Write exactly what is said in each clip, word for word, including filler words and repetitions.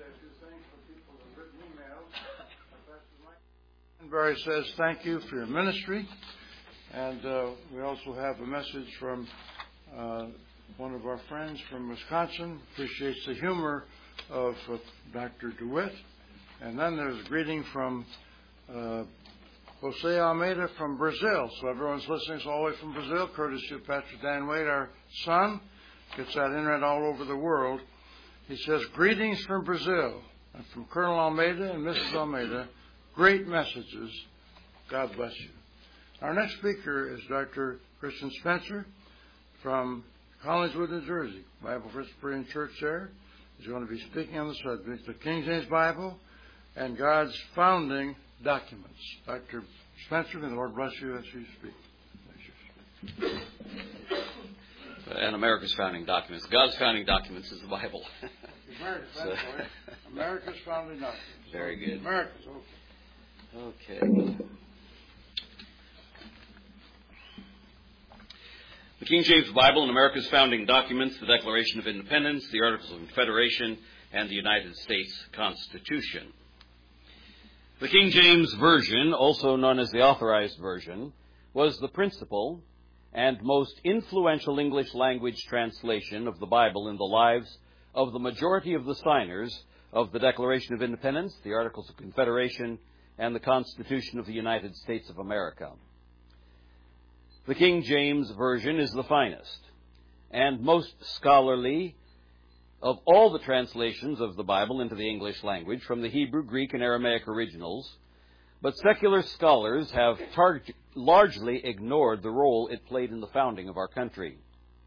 Barry says thank you for your ministry, and uh, we also have a message from uh, one of our friends from Wisconsin. Appreciates the humor of uh, Doctor DeWitt, and then there's a greeting from uh, Jose Almeida from Brazil. So everyone's listening all the way from Brazil, courtesy of Pastor Dan Wade, our son. Gets that internet all over the world. He says, greetings from Brazil, and from Colonel Almeida and Missus Almeida. Great messages. God bless you. Our next speaker is Doctor Christian Spencer from Collingswood, New Jersey, Bible Presbyterian Church there. He's going to be speaking on the subject, the King James Bible and God's founding documents. Doctor Spencer, may the Lord bless you as you speak. And America's founding documents. God's founding documents is the Bible. America's, so. America's founding documents. Very good. America's, okay. Okay. The King James Bible and America's founding documents, the Declaration of Independence, the Articles of Confederation, and the United States Constitution. The King James Version, also known as the Authorized Version, was the principal and most influential English language translation of the Bible in the lives of the majority of the signers of the Declaration of Independence, the Articles of Confederation, and the Constitution of the United States of America. The King James Version is the finest and most scholarly of all the translations of the Bible into the English language from the Hebrew, Greek, and Aramaic originals, but secular scholars have tar- largely ignored the role it played in the founding of our country.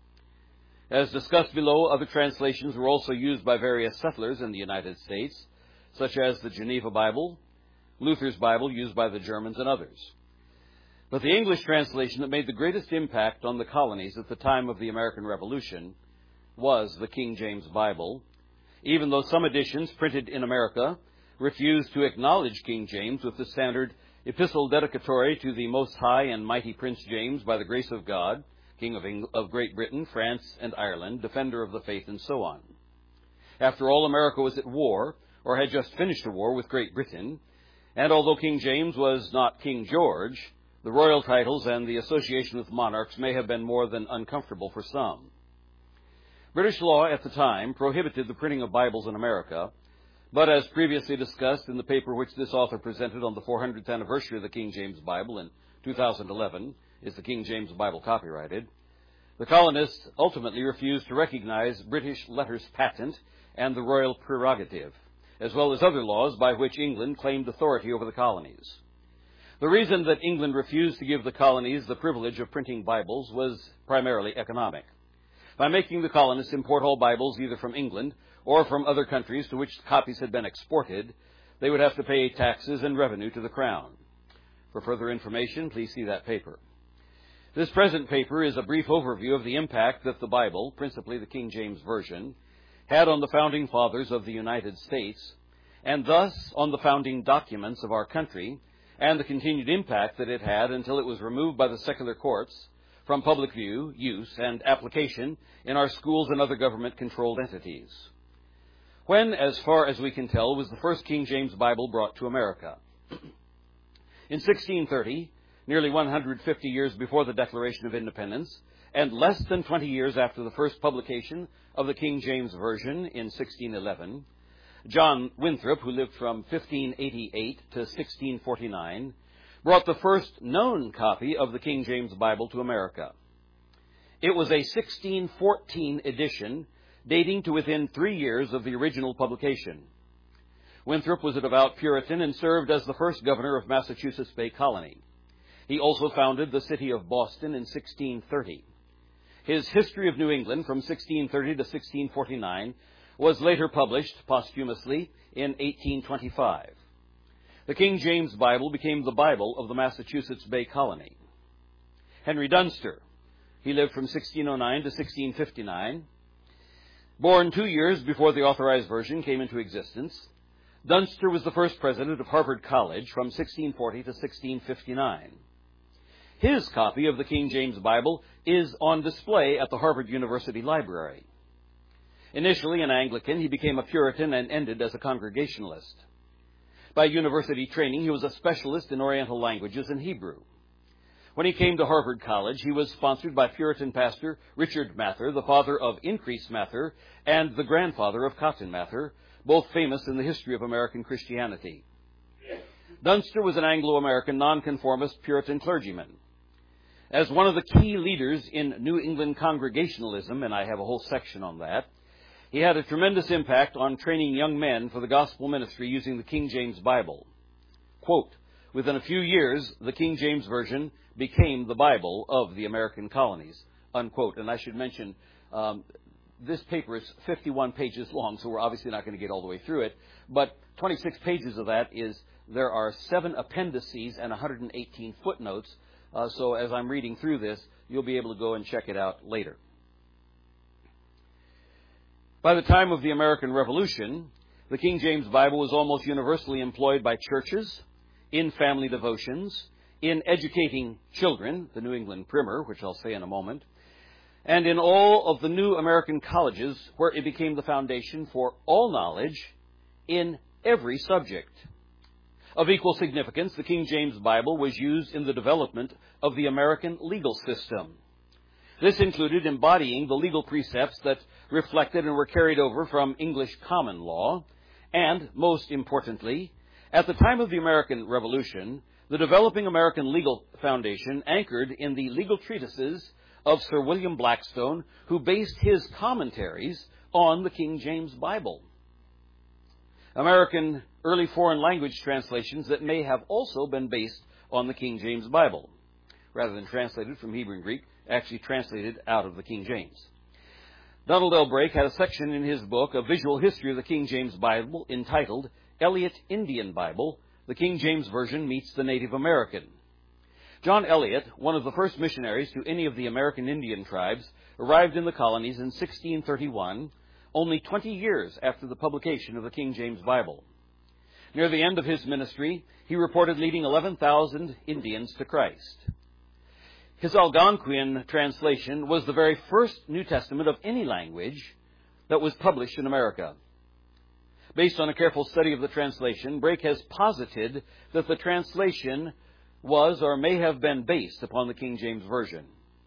As discussed below, other translations were also used by various settlers in the United States, such as the Geneva Bible, Luther's Bible used by the Germans, and others. But the English translation that made the greatest impact on the colonies at the time of the American Revolution was the King James Bible, even though some editions printed in America refused to acknowledge King James with the standard epistle dedicatory to the Most High and Mighty Prince James by the grace of God, King of, Eng- of Great Britain, France, and Ireland, defender of the faith, and so on. After all, America was at war, or had just finished a war with Great Britain, and although King James was not King George, the royal titles and the association with monarchs may have been more than uncomfortable for some. British law at the time prohibited the printing of Bibles in America, but as previously discussed in the paper which this author presented on the four hundredth anniversary of the King James Bible in two thousand eleven, is the King James Bible copyrighted, the colonists ultimately refused to recognize British letters patent and the royal prerogative, as well as other laws by which England claimed authority over the colonies. The reason that England refused to give the colonies the privilege of printing Bibles was primarily economic. By making the colonists import all Bibles either from England or from other countries to which copies had been exported, they would have to pay taxes and revenue to the Crown. For further information, please see that paper. This present paper is a brief overview of the impact that the Bible, principally the King James Version, had on the founding fathers of the United States, and thus on the founding documents of our country, and the continued impact that it had until it was removed by the secular courts from public view, use, and application in our schools and other government-controlled entities. When, as far as we can tell, was the first King James Bible brought to America? In sixteen thirty, nearly one hundred fifty years before the Declaration of Independence, and less than twenty years after the first publication of the King James Version in sixteen eleven, John Winthrop, who lived from fifteen eighty-eight to sixteen forty-nine, brought the first known copy of the King James Bible to America. It was a sixteen fourteen edition dating to within three years of the original publication. Winthrop was a devout Puritan and served as the first governor of Massachusetts Bay Colony. He also founded the city of Boston in sixteen thirty. His History of New England from sixteen thirty to sixteen forty-nine was later published posthumously in eighteen twenty-five. The King James Bible became the Bible of the Massachusetts Bay Colony. Henry Dunster, he lived from sixteen oh nine to sixteen fifty-nine. Born two years before the Authorized Version came into existence, Dunster was the first president of Harvard College from sixteen forty to sixteen fifty-nine. His copy of the King James Bible is on display at the Harvard University Library. Initially an Anglican, he became a Puritan and ended as a Congregationalist. By university training, he was a specialist in Oriental languages and Hebrew. When he came to Harvard College, he was sponsored by Puritan pastor Richard Mather, the father of Increase Mather and the grandfather of Cotton Mather, both famous in the history of American Christianity. Dunster was an Anglo-American nonconformist Puritan clergyman. As one of the key leaders in New England Congregationalism, and I have a whole section on that, he had a tremendous impact on training young men for the gospel ministry using the King James Bible. Quote, within a few years, the King James Version became the Bible of the American colonies, unquote. And I should mention, um, this paper is fifty-one pages long, so we're obviously not going to get all the way through it. But twenty-six pages of that is, there are seven appendices and one hundred eighteen footnotes. Uh, so as I'm reading through this, you'll be able to go and check it out later. By the time of the American Revolution, the King James Bible was almost universally employed by churches, in family devotions, in educating children, the New England Primer, which I'll say in a moment, and in all of the new American colleges where it became the foundation for all knowledge in every subject. Of equal significance, the King James Bible was used in the development of the American legal system. This included embodying the legal precepts that reflected and were carried over from English common law, and, most importantly, at the time of the American Revolution, the developing American legal foundation anchored in the legal treatises of Sir William Blackstone, who based his commentaries on the King James Bible. American early foreign language translations that may have also been based on the King James Bible, rather than translated from Hebrew and Greek, actually translated out of the King James. Donald L. Brake had a section in his book, A Visual History of the King James Bible, entitled Eliot Indian Bible, the King James Version Meets the Native American. John Eliot, one of the first missionaries to any of the American Indian tribes, arrived in the colonies in sixteen thirty-one, only twenty years after the publication of the King James Bible. Near the end of his ministry, he reported leading eleven thousand Indians to Christ. His Algonquian translation was the very first New Testament of any language that was published in America. Based on a careful study of the translation, Brake has posited that the translation was or may have been based upon the King James Version.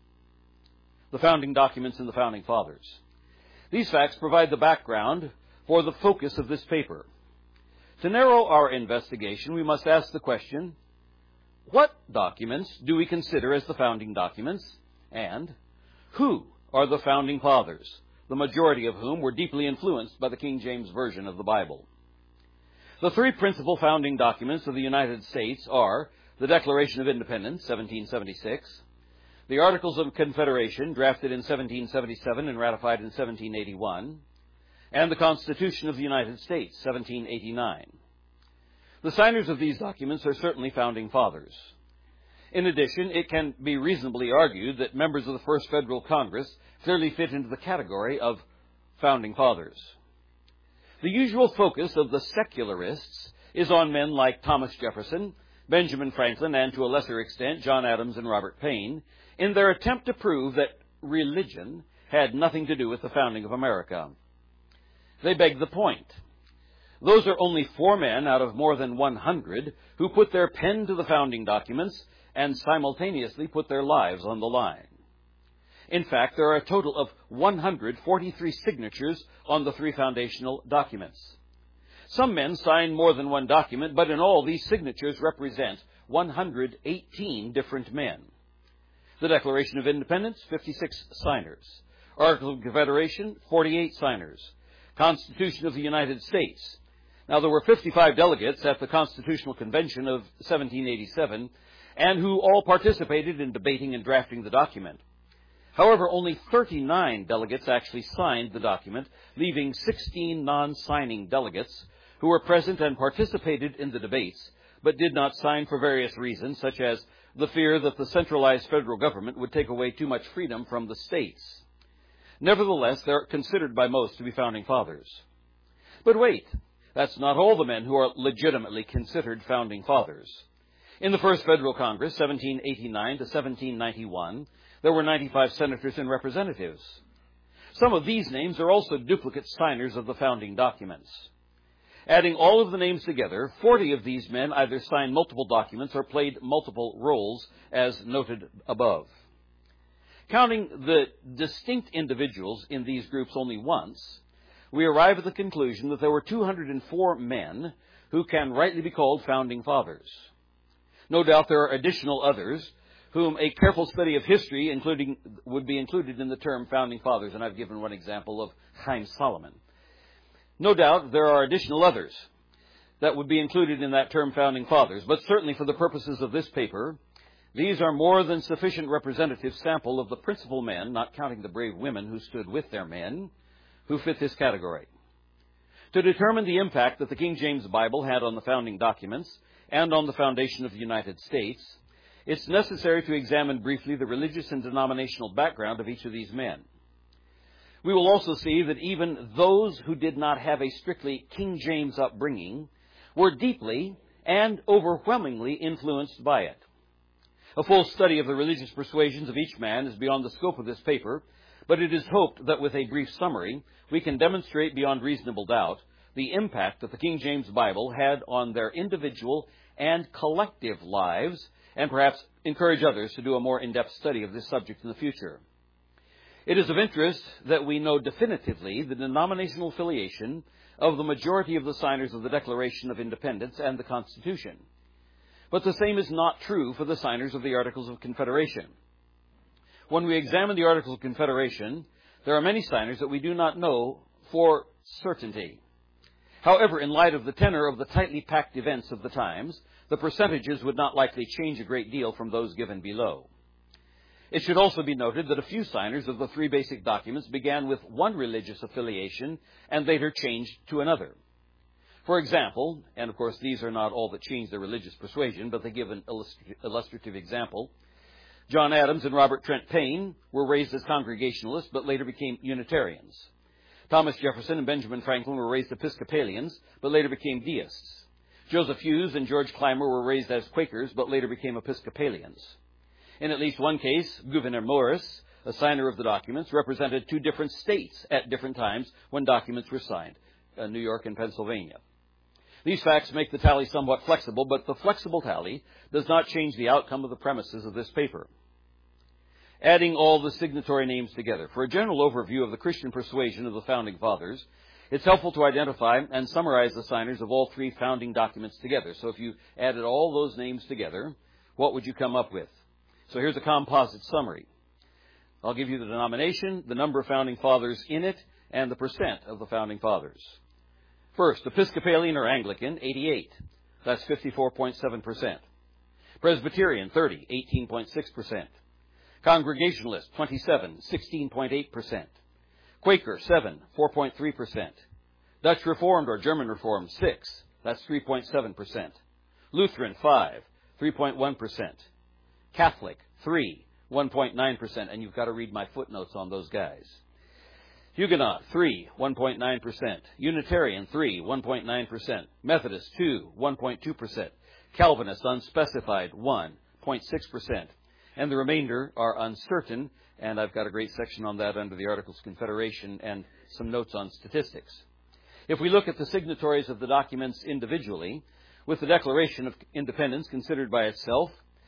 The founding documents and the founding fathers. These facts provide the background for the focus of this paper. To narrow our investigation, we must ask the question, what documents do we consider as the founding documents, and who are the founding fathers, the majority of whom were deeply influenced by the King James Version of the Bible? The three principal founding documents of the United States are the Declaration of Independence, seventeen seventy-six, the Articles of Confederation, drafted in seventeen seventy-seven and ratified in seventeen eighty-one, and the Constitution of the United States, seventeen eighty-nine. The signers of these documents are certainly founding fathers. In addition, it can be reasonably argued that members of the First Federal Congress clearly fit into the category of founding fathers. The usual focus of the secularists is on men like Thomas Jefferson, Benjamin Franklin, and to a lesser extent, John Adams and Robert Paine, in their attempt to prove that religion had nothing to do with the founding of America. They beg the point. Those are only four men out of more than one hundred who put their pen to the founding documents and simultaneously put their lives on the line. In fact, there are a total of one hundred forty-three signatures on the three foundational documents. Some men sign more than one document, but in all, these signatures represent one hundred eighteen different men. The Declaration of Independence, fifty-six signers. Articles of Confederation, forty-eight signers. Constitution of the United States. Now, there were fifty-five delegates at the Constitutional Convention of seventeen eighty-seven, and who all participated in debating and drafting the document. However, only thirty-nine delegates actually signed the document, leaving sixteen non-signing delegates who were present and participated in the debates, but did not sign for various reasons, such as the fear that the centralized federal government would take away too much freedom from the states. Nevertheless, they're considered by most to be founding fathers. But wait, that's not all the men who are legitimately considered founding fathers. In the First Federal Congress, seventeen eighty-nine to seventeen ninety-one, there were ninety-five senators and representatives. Some of these names are also duplicate signers of the founding documents. Adding all of the names together, forty of these men either signed multiple documents or played multiple roles, as noted above. Counting the distinct individuals in these groups only once, we arrive at the conclusion that there were two hundred four men who can rightly be called founding fathers. No doubt there are additional others whom a careful study of history including, would be included in the term founding fathers, and I've given one example of Chaim Solomon. No doubt there are additional others that would be included in that term founding fathers, but certainly for the purposes of this paper, these are more than sufficient representative sample of the principal men, not counting the brave women who stood with their men, who fit this category. To determine the impact that the King James Bible had on the founding documents and on the foundation of the United States, it's necessary to examine briefly the religious and denominational background of each of these men. We will also see that even those who did not have a strictly King James upbringing were deeply and overwhelmingly influenced by it. A full study of the religious persuasions of each man is beyond the scope of this paper, but it is hoped that with a brief summary, we can demonstrate beyond reasonable doubt the impact that the King James Bible had on their individual and collective lives, and perhaps encourage others to do a more in-depth study of this subject in the future. It is of interest that we know definitively the denominational affiliation of the majority of the signers of the Declaration of Independence and the Constitution. But the same is not true for the signers of the Articles of Confederation. When we examine the Articles of Confederation, there are many signers that we do not know for certainty. However, in light of the tenor of the tightly packed events of the times, the percentages would not likely change a great deal from those given below. It should also be noted that a few signers of the three basic documents began with one religious affiliation and later changed to another. For example, and of course these are not all that changed their religious persuasion, but they give an illustrative example. John Adams and Robert Trent Payne were raised as Congregationalists, but later became Unitarians. Thomas Jefferson and Benjamin Franklin were raised Episcopalians, but later became Deists. Joseph Hughes and George Clymer were raised as Quakers, but later became Episcopalians. In at least one case, Gouverneur Morris, a signer of the documents, represented two different states at different times when documents were signed, uh, New York and Pennsylvania. These facts make the tally somewhat flexible, but the flexible tally does not change the outcome of the premises of this paper. Adding all the signatory names together, for a general overview of the Christian persuasion of the Founding Fathers, it's helpful to identify and summarize the signers of all three founding documents together. So if you added all those names together, what would you come up with? So here's a composite summary. I'll give you the denomination, the number of Founding Fathers in it, and the percent of the Founding Fathers. First, Episcopalian or Anglican, eighty-eight. That's fifty-four point seven percent. Presbyterian, thirty, eighteen point six percent. Congregationalist, twenty-seven, sixteen point eight percent. Quaker, seven, four point three percent. Dutch Reformed or German Reformed, six, that's three point seven percent. Lutheran, five, three point one percent. Catholic, three, one point nine percent, and you've got to read my footnotes on those guys. Huguenot, three, one point nine percent. Unitarian, three, one point nine percent. Methodist, two, one point two percent. Calvinist, unspecified, one point six percent. And the remainder are uncertain, and I've got a great section on that under the Articles of Confederation and some notes on statistics. If we look at the signatories of the documents individually, with the Declaration of Independence considered by itself,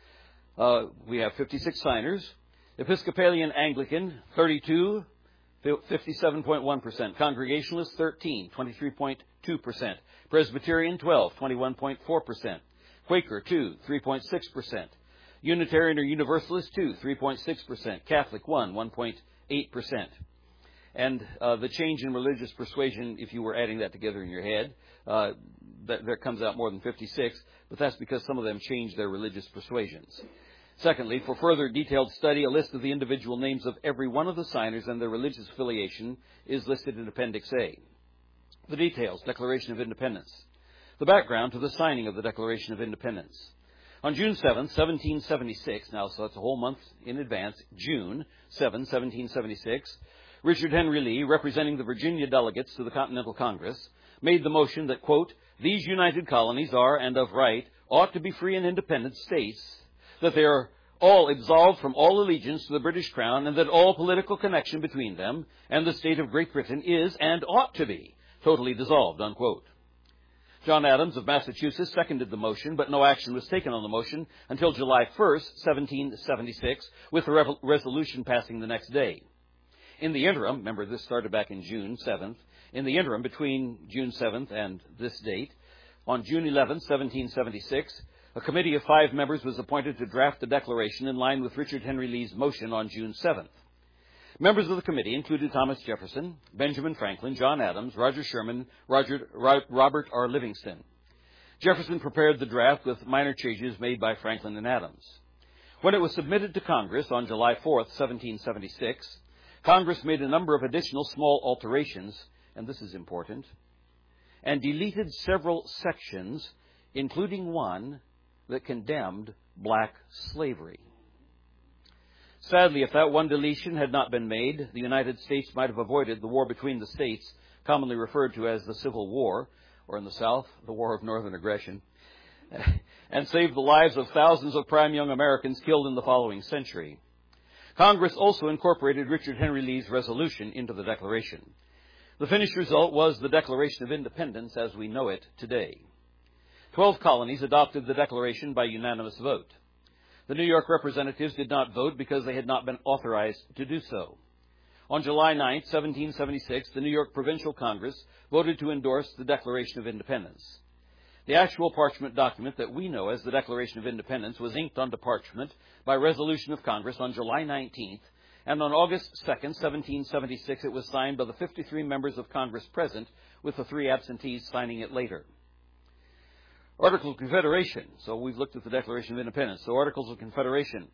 uh, we have fifty-six signers. Episcopalian Anglican, thirty-two, fifty-seven point one percent. Congregationalist, thirteen, twenty-three point two percent. Presbyterian, twelve, twenty-one point four percent. Quaker, two, three point six percent. Unitarian or Universalist, two, three point six percent. Catholic, one, one point eight percent. And uh, the change in religious persuasion, if you were adding that together in your head, uh, that, that comes out more than fifty-six, but that's because some of them changed their religious persuasions. Secondly, for further detailed study, a list of the individual names of every one of the signers and their religious affiliation is listed in Appendix A. The details, Declaration of Independence. The background to the signing of the Declaration of Independence. On June seventh, seventeen seventy-six, now so that's a whole month in advance, June seventh, seventeen seventy-six, Richard Henry Lee, representing the Virginia delegates to the Continental Congress, made the motion that, quote, these united colonies are, and of right, ought to be free and independent states, that they are all absolved from all allegiance to the British Crown, and that all political connection between them and the state of Great Britain is, and ought to be, totally dissolved, unquote. John Adams of Massachusetts seconded the motion, but no action was taken on the motion until July first, seventeen seventy-six, with the re- resolution passing the next day. In the interim, remember this started back in June seventh, in the interim between June seventh and this date, on June eleventh, seventeen seventy-six, a committee of five members was appointed to draft the declaration in line with Richard Henry Lee's motion on June seventh. Members of the committee included Thomas Jefferson, Benjamin Franklin, John Adams, Roger Sherman, Roger, Robert R. Livingston. Jefferson prepared the draft with minor changes made by Franklin and Adams. When it was submitted to Congress on July fourth, seventeen seventy-six, Congress made a number of additional small alterations, and this is important, and deleted several sections, including one that condemned black slavery. Sadly, if that one deletion had not been made, the United States might have avoided the war between the states, commonly referred to as the Civil War, or in the South, the War of Northern Aggression, and saved the lives of thousands of prime young Americans killed in the following century. Congress also incorporated Richard Henry Lee's resolution into the Declaration. The finished result was the Declaration of Independence as we know it today. Twelve colonies adopted the Declaration by unanimous vote. The New York representatives did not vote because they had not been authorized to do so. On July ninth, seventeen seventy-six, the New York Provincial Congress voted to endorse the Declaration of Independence. The actual parchment document that we know as the Declaration of Independence was inked onto parchment by resolution of Congress on July nineteenth, and on August second, seventeen seventy-six, it was signed by the fifty-three members of Congress present, with the three absentees signing it later. Articles of Confederation. So we've looked at the Declaration of Independence. So Articles of Confederation.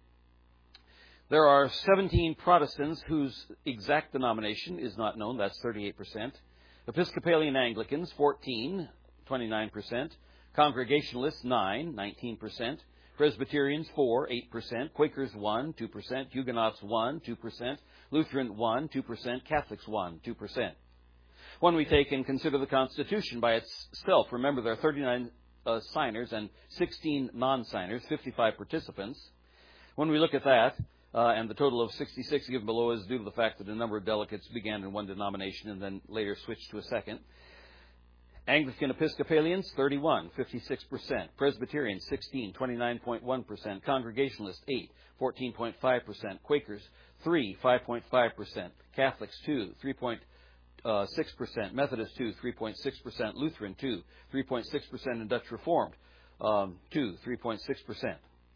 There are seventeen Protestants whose exact denomination is not known. That's thirty-eight percent. Episcopalian Anglicans, fourteen, twenty-nine percent. Congregationalists, nine, nineteen percent. Presbyterians, four, eight percent. Quakers, one, two percent. Huguenots, one, two percent. Lutheran, one, two percent. Catholics, one, two percent. When we take and consider the Constitution by itself, remember there are thirty-nine Uh, signers and sixteen non-signers, fifty-five participants. When we look at that, uh, and the total of sixty-six given below is due to the fact that a number of delegates began in one denomination and then later switched to a second. Anglican Episcopalians, thirty-one, fifty-six percent. Presbyterians, sixteen, twenty-nine point one percent. Congregationalists, eight, fourteen point five percent. Quakers, three, five point five percent. Catholics, two, three point Uh, six percent, Methodist two, three point six percent, Lutheran two, three point six percent, and Dutch Reformed um, two, three point six percent.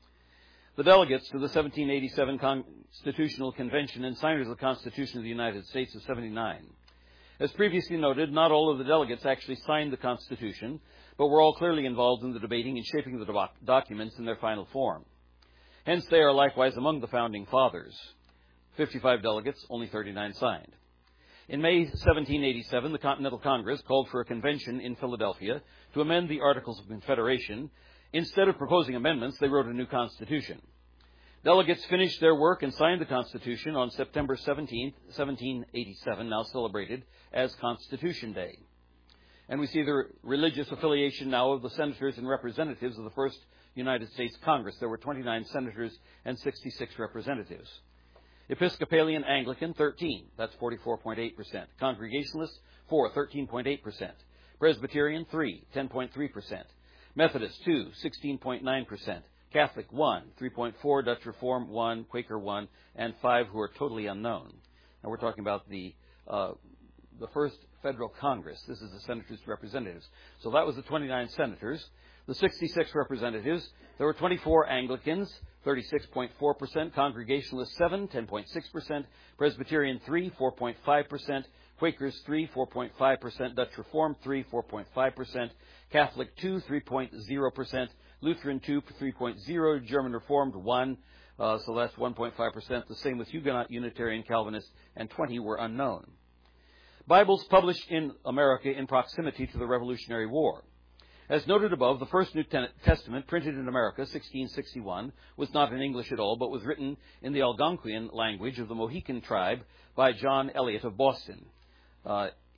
The delegates to the seventeen eighty-seven Constitutional Convention and signers of the Constitution of the United States of seventy-nine. As previously noted, not all of the delegates actually signed the Constitution, but were all clearly involved in the debating and shaping the doc- documents in their final form. Hence, they are likewise among the Founding Fathers. fifty-five delegates, only thirty-nine signed. In May seventeen eighty-seven, the Continental Congress called for a convention in Philadelphia to amend the Articles of Confederation. Instead of proposing amendments, they wrote a new constitution. Delegates finished their work and signed the Constitution on September seventeenth, seventeen eighty-seven, now celebrated as Constitution Day. And we see the religious affiliation now of the senators and representatives of the first United States Congress. There were twenty-nine senators and sixty-six representatives. Episcopalian Anglican, thirteen. That's forty-four point eight percent. Congregationalists, four, thirteen point eight percent. Presbyterian, three, ten point three percent. Methodist, two, sixteen point nine percent. Catholic, one, three point four. Dutch Reform, one. Quaker, one. And five who are totally unknown. Now we're talking about the uh, the first Federal Congress. This is the senators and representatives. So that was the twenty-nine senators. The sixty-six representatives. There were twenty-four Anglicans, thirty-six point four percent. Congregationalists, seven, ten point six percent. Presbyterian, three, four point five percent. Quakers, three, four point five percent. Dutch Reformed, three, four point five percent. Catholic, two, three point zero percent. Lutheran, two, three point zero. German Reformed, one. Uh, so that's one point five percent. The same with Huguenot, Unitarian, Calvinist, and twenty were unknown. Bibles published in America in proximity to the Revolutionary War. As noted above, the first New Testament printed in America, sixteen sixty-one, was not in English at all, but was written in the Algonquian language of the Mohican tribe by John Eliot of Boston. Uh,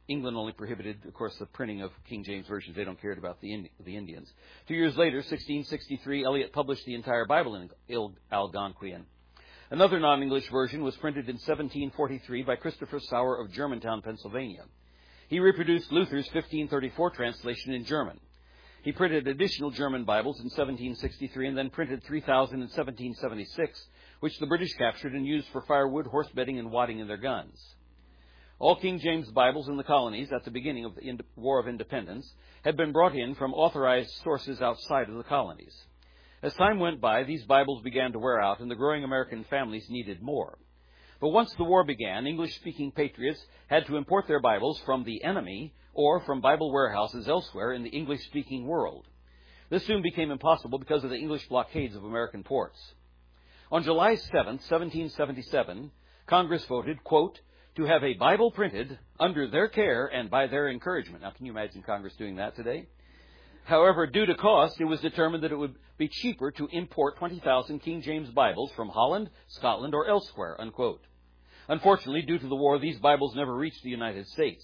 England only prohibited, of course, the printing of King James versions. They don't care about the, Indi- the Indians. Two years later, sixteen sixty-three, Eliot published the entire Bible in Il- Algonquian. Another non-English version was printed in seventeen forty-three by Christopher Sauer of Germantown, Pennsylvania. He reproduced Luther's fifteen thirty-four translation in German. He printed additional German Bibles in seventeen sixty-three and then printed three thousand in seventeen seventy-six, which the British captured and used for firewood, horse bedding, and wadding in their guns. All King James Bibles in the colonies at the beginning of the War of Independence had been brought in from authorized sources outside of the colonies. As time went by, these Bibles began to wear out, and the growing American families needed more. But once the war began, English-speaking patriots had to import their Bibles from the enemy or from Bible warehouses elsewhere in the English-speaking world. This soon became impossible because of the English blockades of American ports. On July seventh, seventeen seventy-seven, Congress voted, quote, to have a Bible printed under their care and by their encouragement. Now, can you imagine Congress doing that today? However, due to cost, it was determined that it would be cheaper to import twenty thousand King James Bibles from Holland, Scotland, or elsewhere, unquote. Unfortunately, due to the war, these Bibles never reached the United States.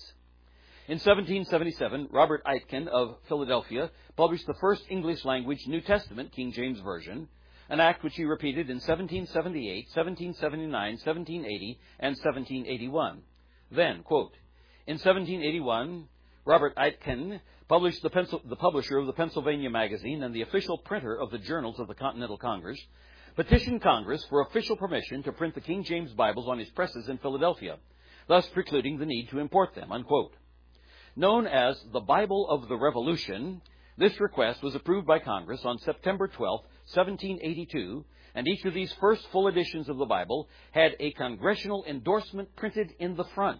In seventeen seventy-seven, Robert Aitken of Philadelphia published the first English-language New Testament King James Version, an act which he repeated in seventeen seventy-eight, seventeen seventy-nine, seventeen eighty, and seventeen eighty-one. Then, quote, in seventeen eighty-one, Robert Aitken, published the, Pencil- the publisher of the Pennsylvania Magazine and the official printer of the Journals of the Continental Congress, petitioned Congress for official permission to print the King James Bibles on his presses in Philadelphia, thus precluding the need to import them, unquote. Known as the Bible of the Revolution, this request was approved by Congress on September twelfth, seventeen eighty-two, and each of these first full editions of the Bible had a congressional endorsement printed in the front.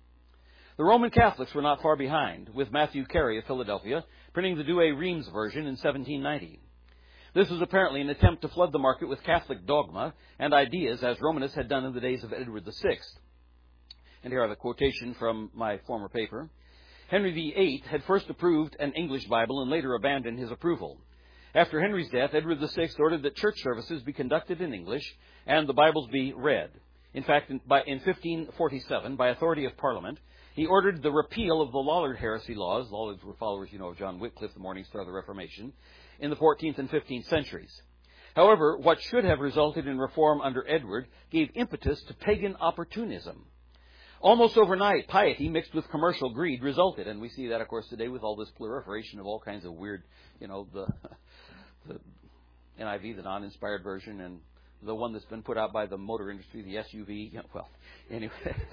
The Roman Catholics were not far behind, with Matthew Carey of Philadelphia printing the Douay-Rheims version in seventeen ninety. This was apparently an attempt to flood the market with Catholic dogma and ideas, as Romanists had done in the days of Edward the Sixth. And here are the quotation from my former paper. Henry the Eighth had first approved an English Bible and later abandoned his approval. After Henry's death, Edward the Sixth ordered that church services be conducted in English and the Bibles be read. In fact, in, by, in fifteen forty-seven, by authority of Parliament, he ordered the repeal of the Lollard heresy laws. Lollards were followers, you know, of John Wycliffe, the Morning Star of the Reformation, in the fourteenth and fifteenth centuries. However, what should have resulted in reform under Edward gave impetus to pagan opportunism. Almost overnight, piety mixed with commercial greed resulted, and we see that, of course, today with all this proliferation of all kinds of weird, you know, the, the N I V, the non-inspired version, and the one that's been put out by the motor industry, the S U V. You know, well, anyway.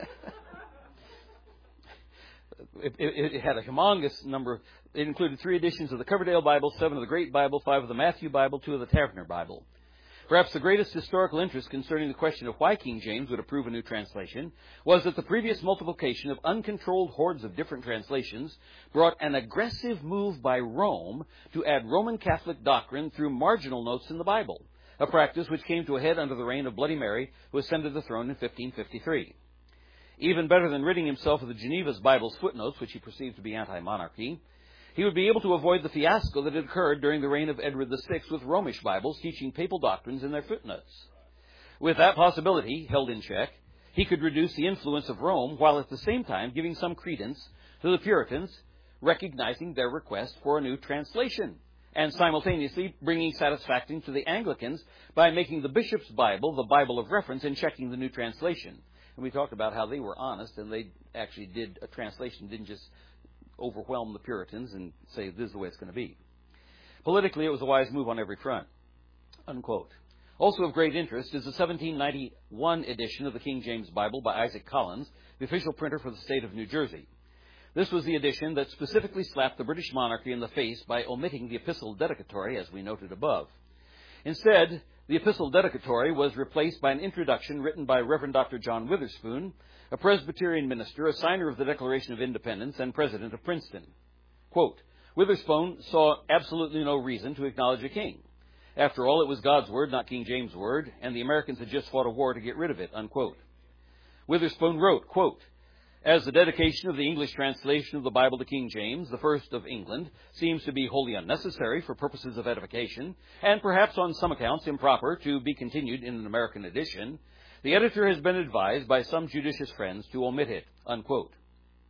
It, it, it had a humongous number. Of, it included three editions of the Coverdale Bible, seven of the Great Bible, five of the Matthew Bible, two of the Taverner Bible. Perhaps the greatest historical interest concerning the question of why King James would approve a new translation was that the previous multiplication of uncontrolled hordes of different translations brought an aggressive move by Rome to add Roman Catholic doctrine through marginal notes in the Bible, a practice which came to a head under the reign of Bloody Mary, who ascended the throne in fifteen fifty-three. Even better than ridding himself of the Geneva's Bible's footnotes, which he perceived to be anti-monarchy, he would be able to avoid the fiasco that had occurred during the reign of Edward the Sixth with Romish Bibles teaching papal doctrines in their footnotes. With that possibility held in check, he could reduce the influence of Rome while at the same time giving some credence to the Puritans, recognizing their request for a new translation, and simultaneously bringing satisfaction to the Anglicans by making the bishop's Bible the Bible of reference and checking the new translation. And we talked about how they were honest and they actually did a translation, didn't just overwhelm the Puritans and say this is the way it's going to be. Politically, it was a wise move on every front. Unquote. Also of great interest is the seventeen ninety-one edition of the King James Bible by Isaac Collins, the official printer for the state of New Jersey. This was the edition that specifically slapped the British monarchy in the face by omitting the epistle dedicatory, as we noted above. Instead, the epistle dedicatory was replaced by an introduction written by Reverend Doctor John Witherspoon, a Presbyterian minister, a signer of the Declaration of Independence, and president of Princeton. Quote, Witherspoon saw absolutely no reason to acknowledge a king. After all, it was God's word, not King James' word, and the Americans had just fought a war to get rid of it, unquote. Witherspoon wrote, quote, as the dedication of the English translation of the Bible to King James, the first of England, seems to be wholly unnecessary for purposes of edification, and perhaps on some accounts improper to be continued in an American edition, the editor has been advised by some judicious friends to omit it, unquote.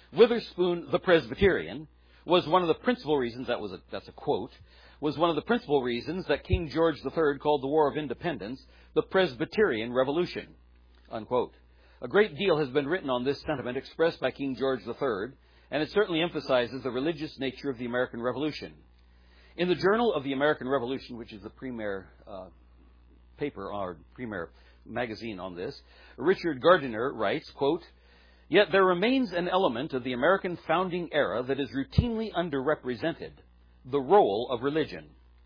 Witherspoon the Presbyterian was one of the principal reasons, that was a, that's a quote, was one of the principal reasons that King George the Third called the War of Independence the Presbyterian Revolution, unquote. A great deal has been written on this sentiment expressed by King George the Third, and it certainly emphasizes the religious nature of the American Revolution. In the Journal of the American Revolution, which is the premier uh, paper or premier magazine on this, Richard Gardiner writes, quote, "Yet there remains an element of the American founding era that is routinely underrepresented, the role of religion.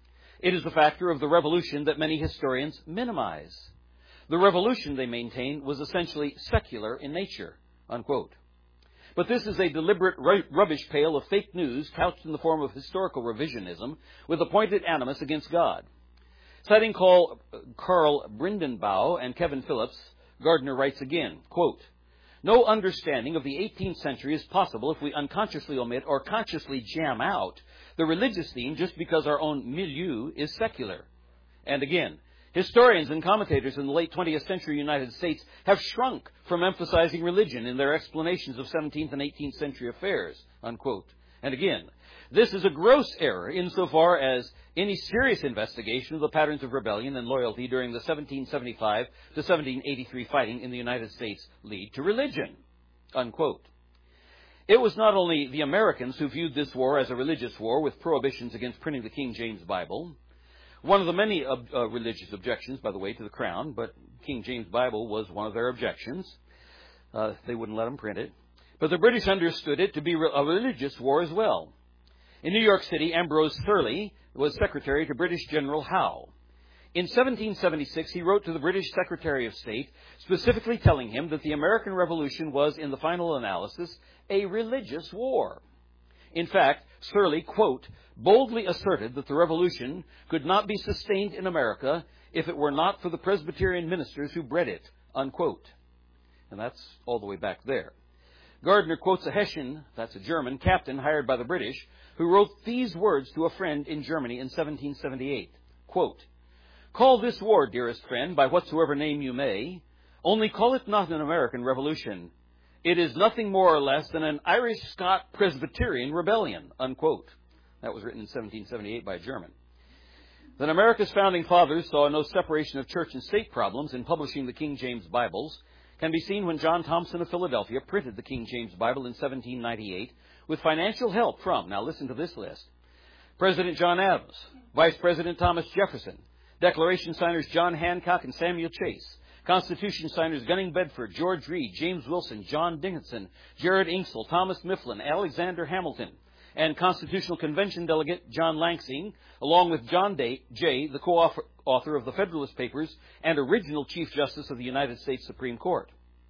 It is a factor of the Revolution that many historians minimize. The Revolution, they maintain, was essentially secular in nature," unquote. But this is a deliberate rubbish pail of fake news couched in the form of historical revisionism with a pointed animus against God. Citing Carl, Carl Brindenbaugh and Kevin Phillips, Gardner writes again, quote, "No understanding of the eighteenth century is possible if we unconsciously omit or consciously jam out the religious theme just because our own milieu is secular." And again, historians and commentators in the late twentieth century United States have shrunk from emphasizing religion in their explanations of seventeenth and eighteenth century affairs, unquote. And again, this is a gross error insofar as any serious investigation of the patterns of rebellion and loyalty during the seventeen seventy-five to seventeen eighty-three fighting in the United States lead to religion, unquote. It was not only the Americans who viewed this war as a religious war with prohibitions against printing the King James Bible. One of the many uh, uh, religious objections, by the way, to the Crown, but King James Bible was one of their objections. Uh, they wouldn't let them print it. But the British understood it to be a religious war as well. In New York City, Ambrose Thurley was secretary to British General Howe. In seventeen seventy-six, he wrote to the British Secretary of State, specifically telling him that the American Revolution was, in the final analysis, a religious war. In fact, Thurley, quote, boldly asserted that the Revolution could not be sustained in America if it were not for the Presbyterian ministers who bred it, unquote. And that's all the way back there. Gardner quotes a Hessian, that's a German, captain hired by the British, who wrote these words to a friend in Germany in seventeen seventy-eight, quote, "Call this war, dearest friend, by whatsoever name you may, only call it not an American Revolution. It is nothing more or less than an Irish-Scot Presbyterian rebellion," unquote. That was written in seventeen seventy-eight by a German. That America's founding fathers saw no separation of church and state problems in publishing the King James Bibles can be seen when John Thompson of Philadelphia printed the King James Bible in seventeen ninety-eight with financial help from, now listen to this list, President John Adams, Vice President Thomas Jefferson, Declaration signers John Hancock and Samuel Chase, Constitution signers Gunning Bedford, George Reed, James Wilson, John Dickinson, Jared Inksell, Thomas Mifflin, Alexander Hamilton, and Constitutional Convention delegate John Lansing, along with John Day, Jay, the co-author of the Federalist Papers and original Chief Justice of the United States Supreme Court.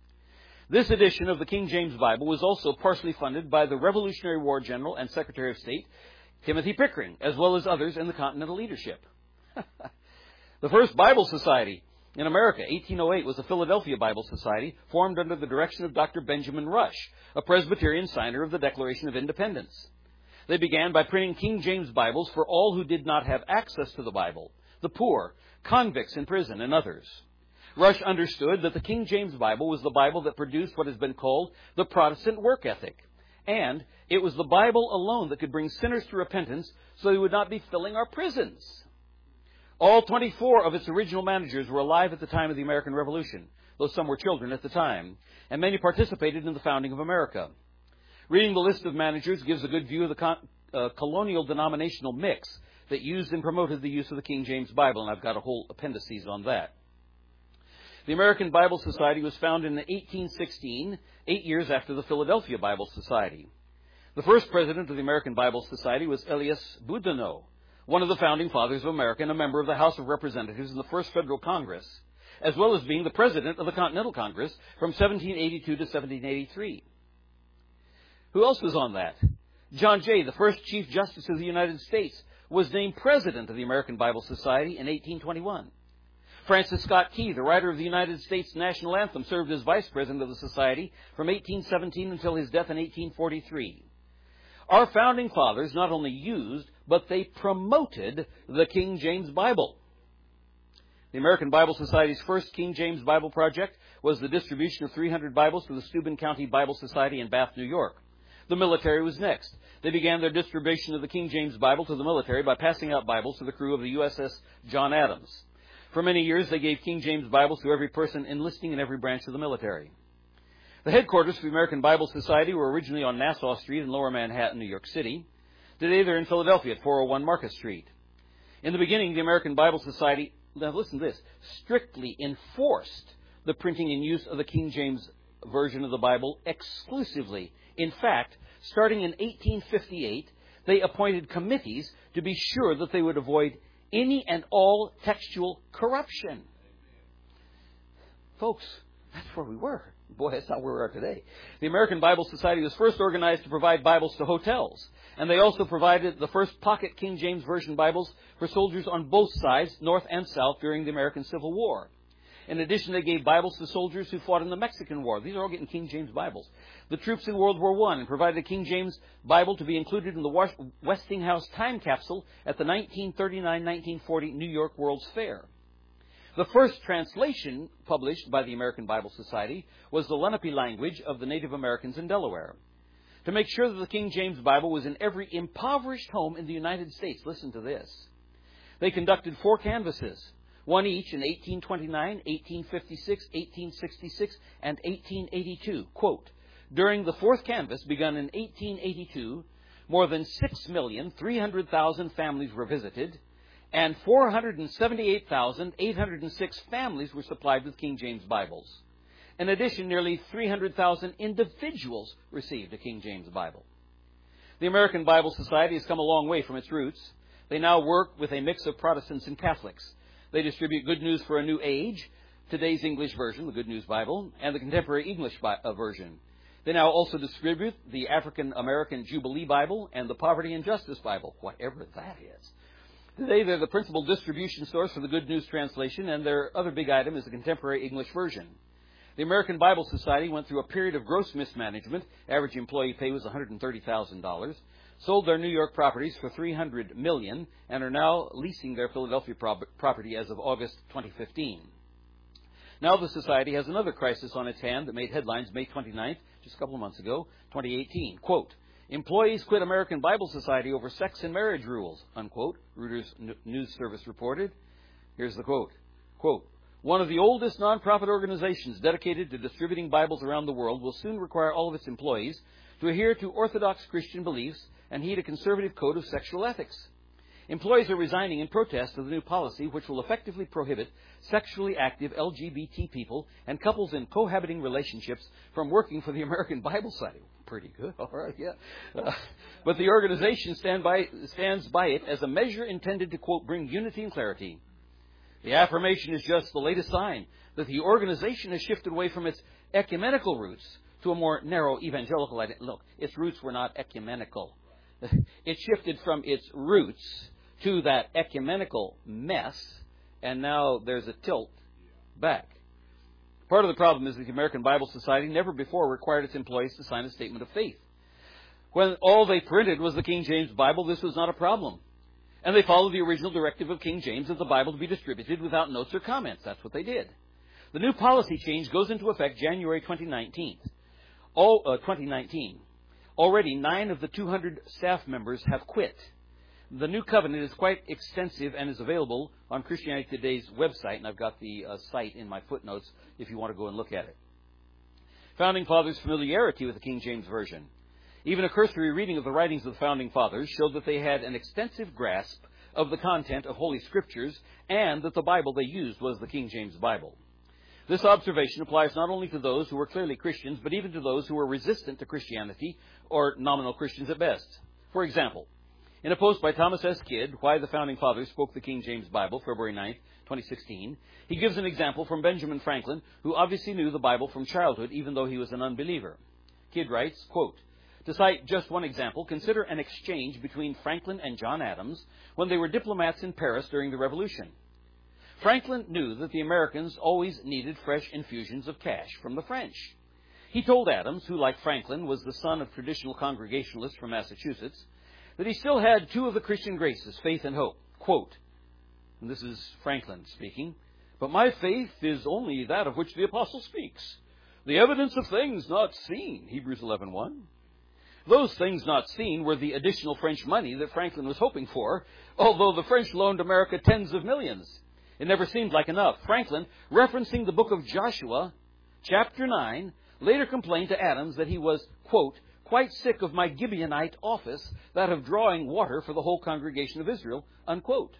This edition of the King James Bible was also partially funded by the Revolutionary War General and Secretary of State, Timothy Pickering, as well as others in the Continental leadership. The first Bible Society in America, eighteen oh eight, was the Philadelphia Bible Society, formed under the direction of Doctor Benjamin Rush, a Presbyterian signer of the Declaration of Independence. They began by printing King James Bibles for all who did not have access to the Bible, the poor, convicts in prison, and others. Rush understood that the King James Bible was the Bible that produced what has been called the Protestant work ethic, and it was the Bible alone that could bring sinners to repentance so they would not be filling our prisons. All twenty-four of its original managers were alive at the time of the American Revolution, though some were children at the time, and many participated in the founding of America. Reading the list of managers gives a good view of the con- uh, colonial denominational mix that used and promoted the use of the King James Bible, and I've got a whole appendices on that. The American Bible Society was founded in eighteen sixteen, eight years after the Philadelphia Bible Society. The first president of the American Bible Society was Elias Boudinot, one of the founding fathers of America and a member of the House of Representatives in the First Federal Congress, as well as being the president of the Continental Congress from seventeen eighty-two to seventeen eighty-three. Who else was on that? John Jay, the first Chief Justice of the United States, was named president of the American Bible Society in eighteen twenty-one. Francis Scott Key, the writer of the United States National Anthem, served as vice president of the Society from eighteen seventeen until his death in eighteen forty-three. Our founding fathers not only used, but they promoted the King James Bible. The American Bible Society's first King James Bible project was the distribution of three hundred Bibles to the Steuben County Bible Society in Bath, New York. The military was next. They began their distribution of the King James Bible to the military by passing out Bibles to the crew of the U S S John Adams. For many years, they gave King James Bibles to every person enlisting in every branch of the military. The headquarters for the American Bible Society were originally on Nassau Street in Lower Manhattan, New York City. Today, they're in Philadelphia at four oh one Market Street. In the beginning, the American Bible Society, now listen to this, strictly enforced the printing and use of the King James Version of the Bible exclusively. In fact, starting in eighteen fifty-eight, they appointed committees to be sure that they would avoid any and all textual corruption. Folks, that's where we were. Boy, that's not where we are today. The American Bible Society was first organized to provide Bibles to hotels. And they also provided the first pocket King James Version Bibles for soldiers on both sides, North and South, during the American Civil War. In addition, they gave Bibles to soldiers who fought in the Mexican War. These are all getting King James Bibles. The troops in World War One and provided a King James Bible to be included in the Westinghouse time capsule at the nineteen thirty-nine nineteen forty New York World's Fair. The first translation published by the American Bible Society was the Lenape language of the Native Americans in Delaware. To make sure that the King James Bible was in every impoverished home in the United States, listen to this. They conducted four canvasses, one each in eighteen twenty-nine, eighteen fifty-six, eighteen sixty-six, and eighteen eighty-two. Quote, during the fourth canvass, begun in eighteen eighty-two, more than six million three hundred thousand families were visited, and four hundred seventy-eight thousand eight hundred six families were supplied with King James Bibles. In addition, nearly three hundred thousand individuals received a King James Bible. The American Bible Society has come a long way from its roots. They now work with a mix of Protestants and Catholics. They distribute Good News for a New Age, today's English version, the Good News Bible, and the Contemporary English version. They now also distribute the African American Jubilee Bible and the Poverty and Justice Bible, whatever that is. Today, they're the principal distribution source for the Good News translation, and their other big item is the Contemporary English version. The American Bible Society went through a period of gross mismanagement. Average employee pay was one hundred thirty thousand dollars. Sold their New York properties for three hundred million dollars and are now leasing their Philadelphia property as of August twenty fifteen. Now the Society has another crisis on its hand that made headlines May twenty-ninth, just a couple of months ago, twenty eighteen. Quote, employees quit American Bible Society over sex and marriage rules, unquote, Reuters News Service reported. Here's the quote. Quote, one of the oldest nonprofit organizations dedicated to distributing Bibles around the world will soon require all of its employees to adhere to Orthodox Christian beliefs and heed a conservative code of sexual ethics. Employees are resigning in protest of the new policy, which will effectively prohibit sexually active L G B T people and couples in cohabiting relationships from working for the American Bible Society. Pretty good, all right, yeah. Uh, but the organization stand by, stands by it as a measure intended to, quote, bring unity and clarity. The affirmation is just the latest sign that the organization has shifted away from its ecumenical roots to a more narrow evangelical identity. Look, its roots were not ecumenical. It shifted from its roots to that ecumenical mess, and now there's a tilt back. Part of the problem is that the American Bible Society never before required its employees to sign a statement of faith. When all they printed was the King James Bible, this was not a problem. And they followed the original directive of King James of the Bible to be distributed without notes or comments. That's what they did. The new policy change goes into effect January twenty nineteen. All, uh, twenty nineteen. Already, nine of the two hundred staff members have quit. The new covenant is quite extensive and is available on Christianity Today's website, and I've got the uh, site in my footnotes if you want to go and look at it. Founding Fathers' familiarity with the King James Version. Even a cursory reading of the writings of the Founding Fathers showed that they had an extensive grasp of the content of Holy Scriptures and that the Bible they used was the King James Bible. This observation applies not only to those who were clearly Christians, but even to those who were resistant to Christianity or nominal Christians at best. For example, in a post by Thomas S. Kidd, Why the Founding Fathers Spoke the King James Bible, February ninth, twenty sixteen, he gives an example from Benjamin Franklin, who obviously knew the Bible from childhood, even though he was an unbeliever. Kidd writes, quote, to cite just one example, consider an exchange between Franklin and John Adams when they were diplomats in Paris during the Revolution. Franklin knew that the Americans always needed fresh infusions of cash from the French. He told Adams, who like Franklin was the son of traditional Congregationalists from Massachusetts, that he still had two of the Christian graces, faith and hope. Quote, and this is Franklin speaking, but my faith is only that of which the apostle speaks, the evidence of things not seen, Hebrews eleven one. Those things not seen were the additional French money that Franklin was hoping for, although the French loaned America tens of millions. It never seemed like enough. Franklin, referencing the book of Joshua, chapter nine, later complained to Adams that he was, quote, quite sick of my Gibeonite office, that of drawing water for the whole congregation of Israel, unquote.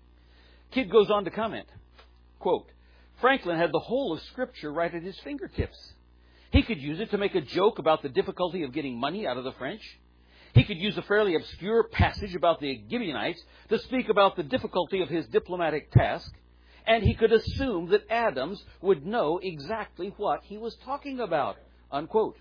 Kidd goes on to comment, quote, Franklin had the whole of Scripture right at his fingertips. He could use it to make a joke about the difficulty of getting money out of the French. He could use a fairly obscure passage about the Gibeonites to speak about the difficulty of his diplomatic task. And he could assume that Adams would know exactly what he was talking about, unquote.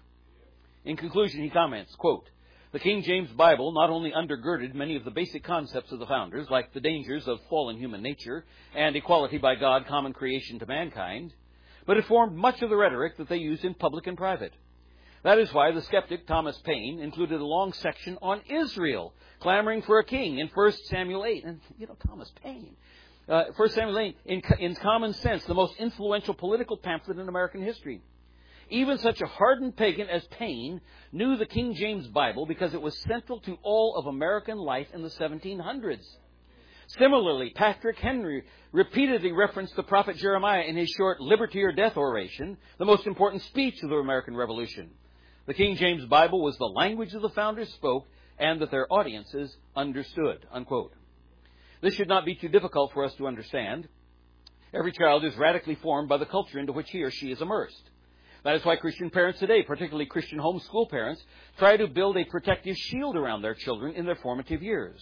In conclusion, he comments, quote, the King James Bible not only undergirded many of the basic concepts of the founders, like the dangers of fallen human nature and equality by God, common creation to mankind, but it formed much of the rhetoric that they used in public and private. That is why the skeptic Thomas Paine included a long section on Israel, clamoring for a king in First Samuel eight. And, you know, Thomas Paine, uh, First Samuel eight, in, in common sense, the most influential political pamphlet in American history. Even such a hardened pagan as Paine knew the King James Bible because it was central to all of American life in the seventeen hundreds. Similarly, Patrick Henry repeatedly referenced the prophet Jeremiah in his short Liberty or Death oration, the most important speech of the American Revolution. The King James Bible was the language that the founders spoke and that their audiences understood, unquote. This should not be too difficult for us to understand. Every child is radically formed by the culture into which he or she is immersed. That is why Christian parents today, particularly Christian homeschool parents, try to build a protective shield around their children in their formative years.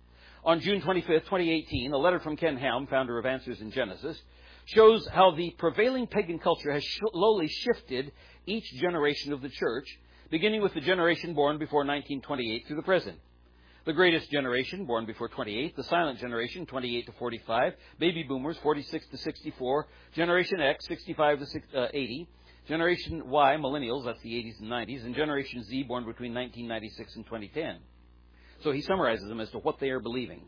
On June twenty-fifth, twenty eighteen, a letter from Ken Ham, founder of Answers in Genesis, shows how the prevailing pagan culture has slowly shifted each generation of the church, beginning with the generation born before nineteen twenty-eight through the present. The greatest generation, born before twenty-eight, the silent generation, twenty-eight to forty-five, baby boomers, forty-six to sixty-four, Generation X, sixty-five to eighty, Generation Y, millennials, that's the eighties and nineties, and Generation Z, born between nineteen ninety-six and twenty ten. So he summarizes them as to what they are believing.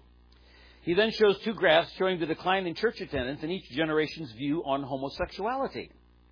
He then shows two graphs showing the decline in church attendance and each generation's view on homosexuality.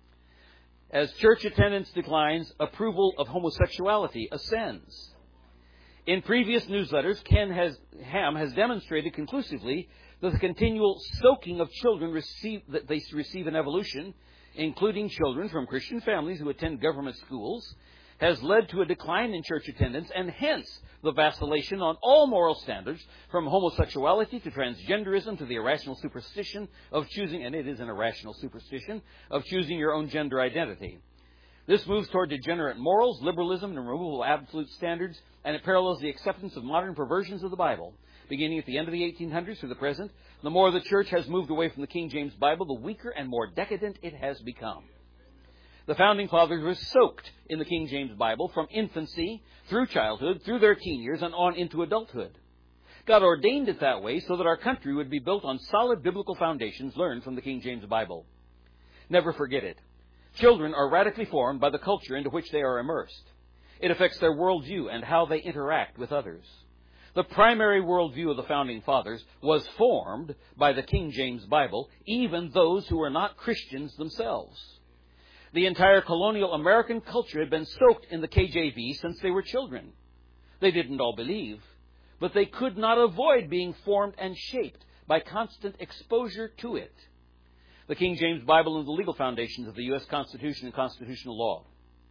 As church attendance declines, approval of homosexuality ascends. In previous newsletters, Ken has, Ham has demonstrated conclusively that the continual soaking of children receive, that they receive in evolution, including children from Christian families who attend government schools, has led to a decline in church attendance and hence the vacillation on all moral standards from homosexuality to transgenderism to the irrational superstition of choosing, and it is an irrational superstition, of choosing your own gender identity. This moves toward degenerate morals, liberalism, and removal of absolute standards, and it parallels the acceptance of modern perversions of the Bible. Beginning at the end of the eighteen hundreds to the present, the more the church has moved away from the King James Bible, the weaker and more decadent it has become. The Founding Fathers were soaked in the King James Bible from infancy, through childhood, through their teen years, and on into adulthood. God ordained it that way so that our country would be built on solid biblical foundations learned from the King James Bible. Never forget it. Children are radically formed by the culture into which they are immersed. It affects their worldview and how they interact with others. The primary worldview of the Founding Fathers was formed by the King James Bible, even those who were not Christians themselves. The entire colonial American culture had been soaked in the K J V since they were children. They didn't all believe, but they could not avoid being formed and shaped by constant exposure to it. The King James Bible and the legal foundations of the U S Constitution and constitutional law.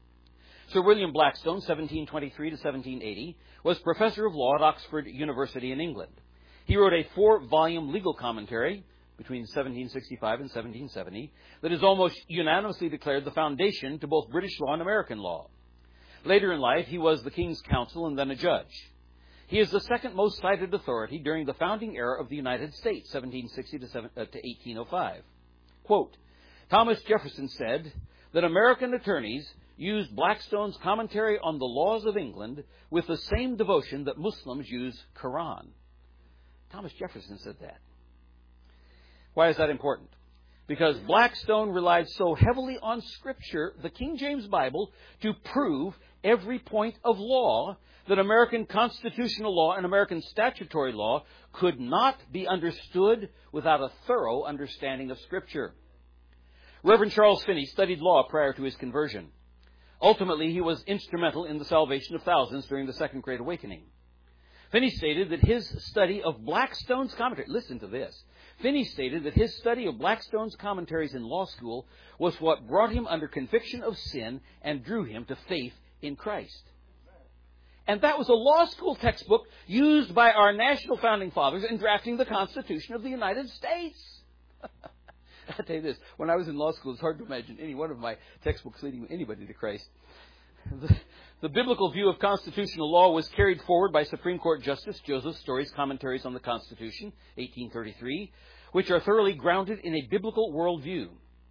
Sir William Blackstone, seventeen twenty-three to seventeen eighty, was professor of law at Oxford University in England. He wrote a four-volume legal commentary between seventeen sixty-five and seventeen seventy that is almost unanimously declared the foundation to both British law and American law. Later in life, he was the King's Counsel and then a judge. He is the second most cited authority during the founding era of the United States, seventeen sixty to eighteen oh five. Quote, Thomas Jefferson said that American attorneys used Blackstone's commentary on the laws of England with the same devotion that Muslims use Quran. Thomas Jefferson said that. Why is that important? Because Blackstone relied so heavily on Scripture, the King James Bible, to prove every point of law that American constitutional law and American statutory law could not be understood without a thorough understanding of Scripture. Reverend Charles Finney studied law prior to his conversion. Ultimately, he was instrumental in the salvation of thousands during the Second Great Awakening. Finney stated that his study of Blackstone's commentary, listen to this, Finney stated that his study of Blackstone's commentaries in law school was what brought him under conviction of sin and drew him to faith in Christ. And that was a law school textbook used by our national founding fathers in drafting the Constitution of the United States. I'll tell you this, when I was in law school, it's hard to imagine any one of my textbooks leading anybody to Christ. The, the biblical view of constitutional law was carried forward by Supreme Court Justice Joseph Story's Commentaries on the Constitution, eighteen thirty-three, which are thoroughly grounded in a biblical worldview.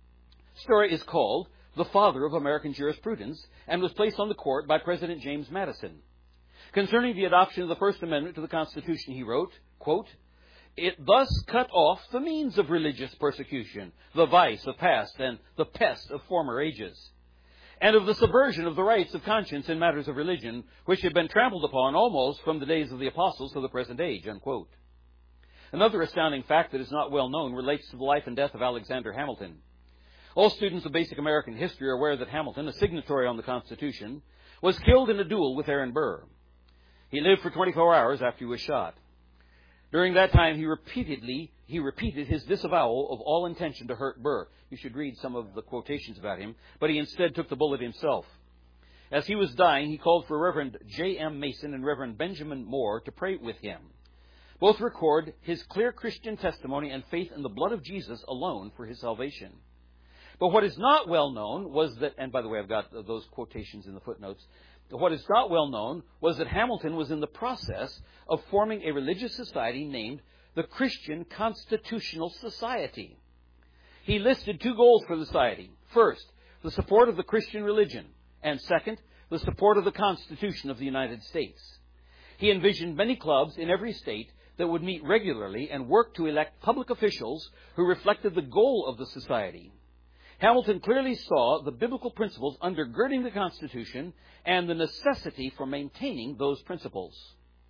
Story is called the father of American jurisprudence and was placed on the court by President James Madison. Concerning the adoption of the First Amendment to the Constitution, he wrote, quote, "It thus cut off the means of religious persecution, the vice of past and the pest of former ages, and of the subversion of the rights of conscience in matters of religion, which had been trampled upon almost from the days of the apostles to the present age," unquote. Another astounding fact that is not well known relates to the life and death of Alexander Hamilton. All students of basic American history are aware that Hamilton, a signatory on the Constitution, was killed in a duel with Aaron Burr. He lived for twenty-four hours after he was shot. During that time, he repeatedly he repeated his disavowal of all intention to hurt Burr. You should read some of the quotations about him, but he instead took the bullet himself. As he was dying, he called for Reverend J M Mason and Reverend Benjamin Moore to pray with him. Both record his clear Christian testimony and faith in the blood of Jesus alone for his salvation. But what is not well known was that, and by the way, I've got those quotations in the footnotes, what is not well known was that Hamilton was in the process of forming a religious society named the Christian Constitutional Society. He listed two goals for the society. First, the support of the Christian religion, and second, the support of the Constitution of the United States. He envisioned many clubs in every state that would meet regularly and work to elect public officials who reflected the goal of the society. Hamilton clearly saw the biblical principles undergirding the Constitution and the necessity for maintaining those principles.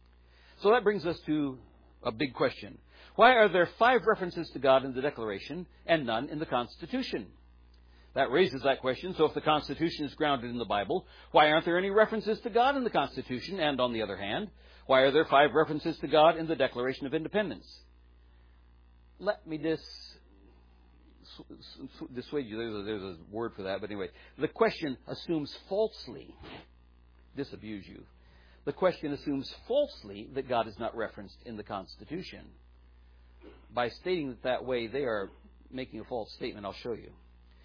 So that brings us to a big question. Why are there five references to God in the Declaration and none in the Constitution? That raises that question. So if the Constitution is grounded in the Bible, why aren't there any references to God in the Constitution? And on the other hand, why are there five references to God in the Declaration of Independence? Let me just dissuade you. There's a, there's a word for that, but anyway. The question assumes falsely, disabuse you. The question assumes falsely that God is not referenced in the Constitution. By stating it that way, they are making a false statement. I'll show you.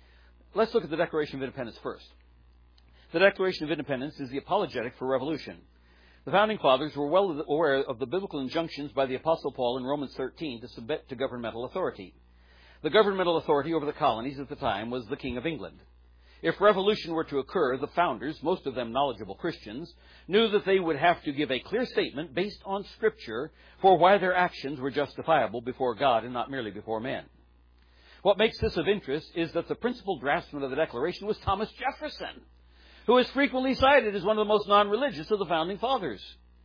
Let's look at the Declaration of Independence first. The Declaration of Independence is the apologetic for revolution. The Founding Fathers were well aware of the biblical injunctions by the Apostle Paul in Romans thirteen to submit to governmental authority. The governmental authority over the colonies at the time was the King of England. If revolution were to occur, the founders, most of them knowledgeable Christians, knew that they would have to give a clear statement based on Scripture for why their actions were justifiable before God and not merely before men. What makes this of interest is that the principal draftsman of the Declaration was Thomas Jefferson, who is frequently cited as one of the most non-religious of the Founding Fathers.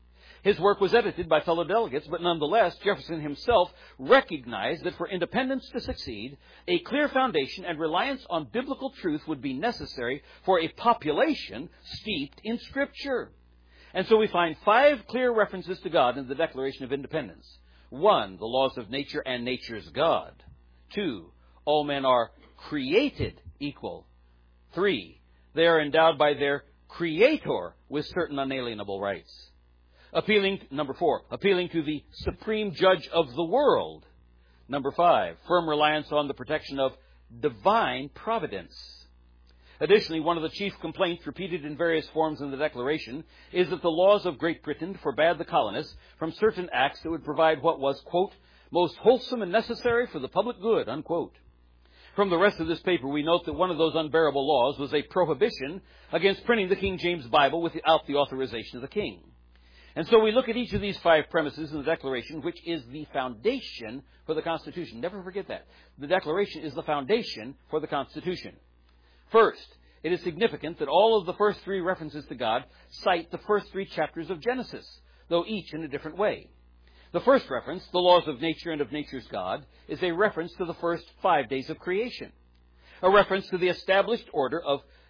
His work was edited by fellow delegates, but nonetheless, Jefferson himself recognized that for independence to succeed, a clear foundation and reliance on biblical truth would be necessary for a population steeped in Scripture. And so we find five clear references to God in the Declaration of Independence. One, the laws of nature and nature's God. Two, all men are created equal. Three, they are endowed by their Creator with certain unalienable rights. Appealing, number four, appealing to the supreme judge of the world. Number five, firm reliance on the protection of divine providence. Additionally, one of the chief complaints repeated in various forms in the Declaration is that the laws of Great Britain forbade the colonists from certain acts that would provide what was, quote, most wholesome and necessary for the public good, unquote. From the rest of this paper, we note that one of those unbearable laws was a prohibition against printing the King James Bible without the authorization of the king. And so we look at each of these five premises in the Declaration, which is the foundation for the Constitution. Never forget that. The Declaration is the foundation for the Constitution. First, it is significant that all of the first three references to God cite the first three chapters of Genesis, though each in a different way. The first reference, the laws of nature and of nature's God, is a reference to the first five days of creation, a reference to the established order of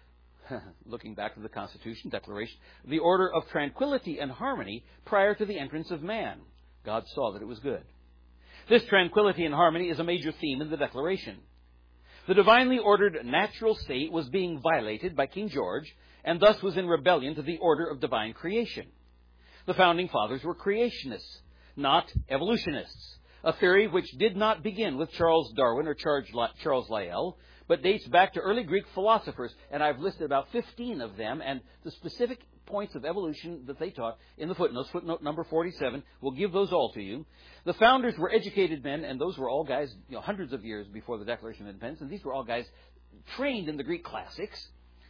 looking back to the Constitution, Declaration, the order of tranquility and harmony prior to the entrance of man. God saw that it was good. This tranquility and harmony is a major theme in the Declaration. The divinely ordered natural state was being violated by King George, and thus was in rebellion to the order of divine creation. The Founding Fathers were creationists, not evolutionists, a theory which did not begin with Charles Darwin or Charles Lyell, but dates back to early Greek philosophers, and I've listed about fifteen of them, and the specific points of evolution that they taught in the footnotes. Footnote number forty-seven, we'll give those all to you. The founders were educated men, and those were all guys, you know, hundreds of years before the Declaration of Independence, and these were all guys trained in the Greek classics.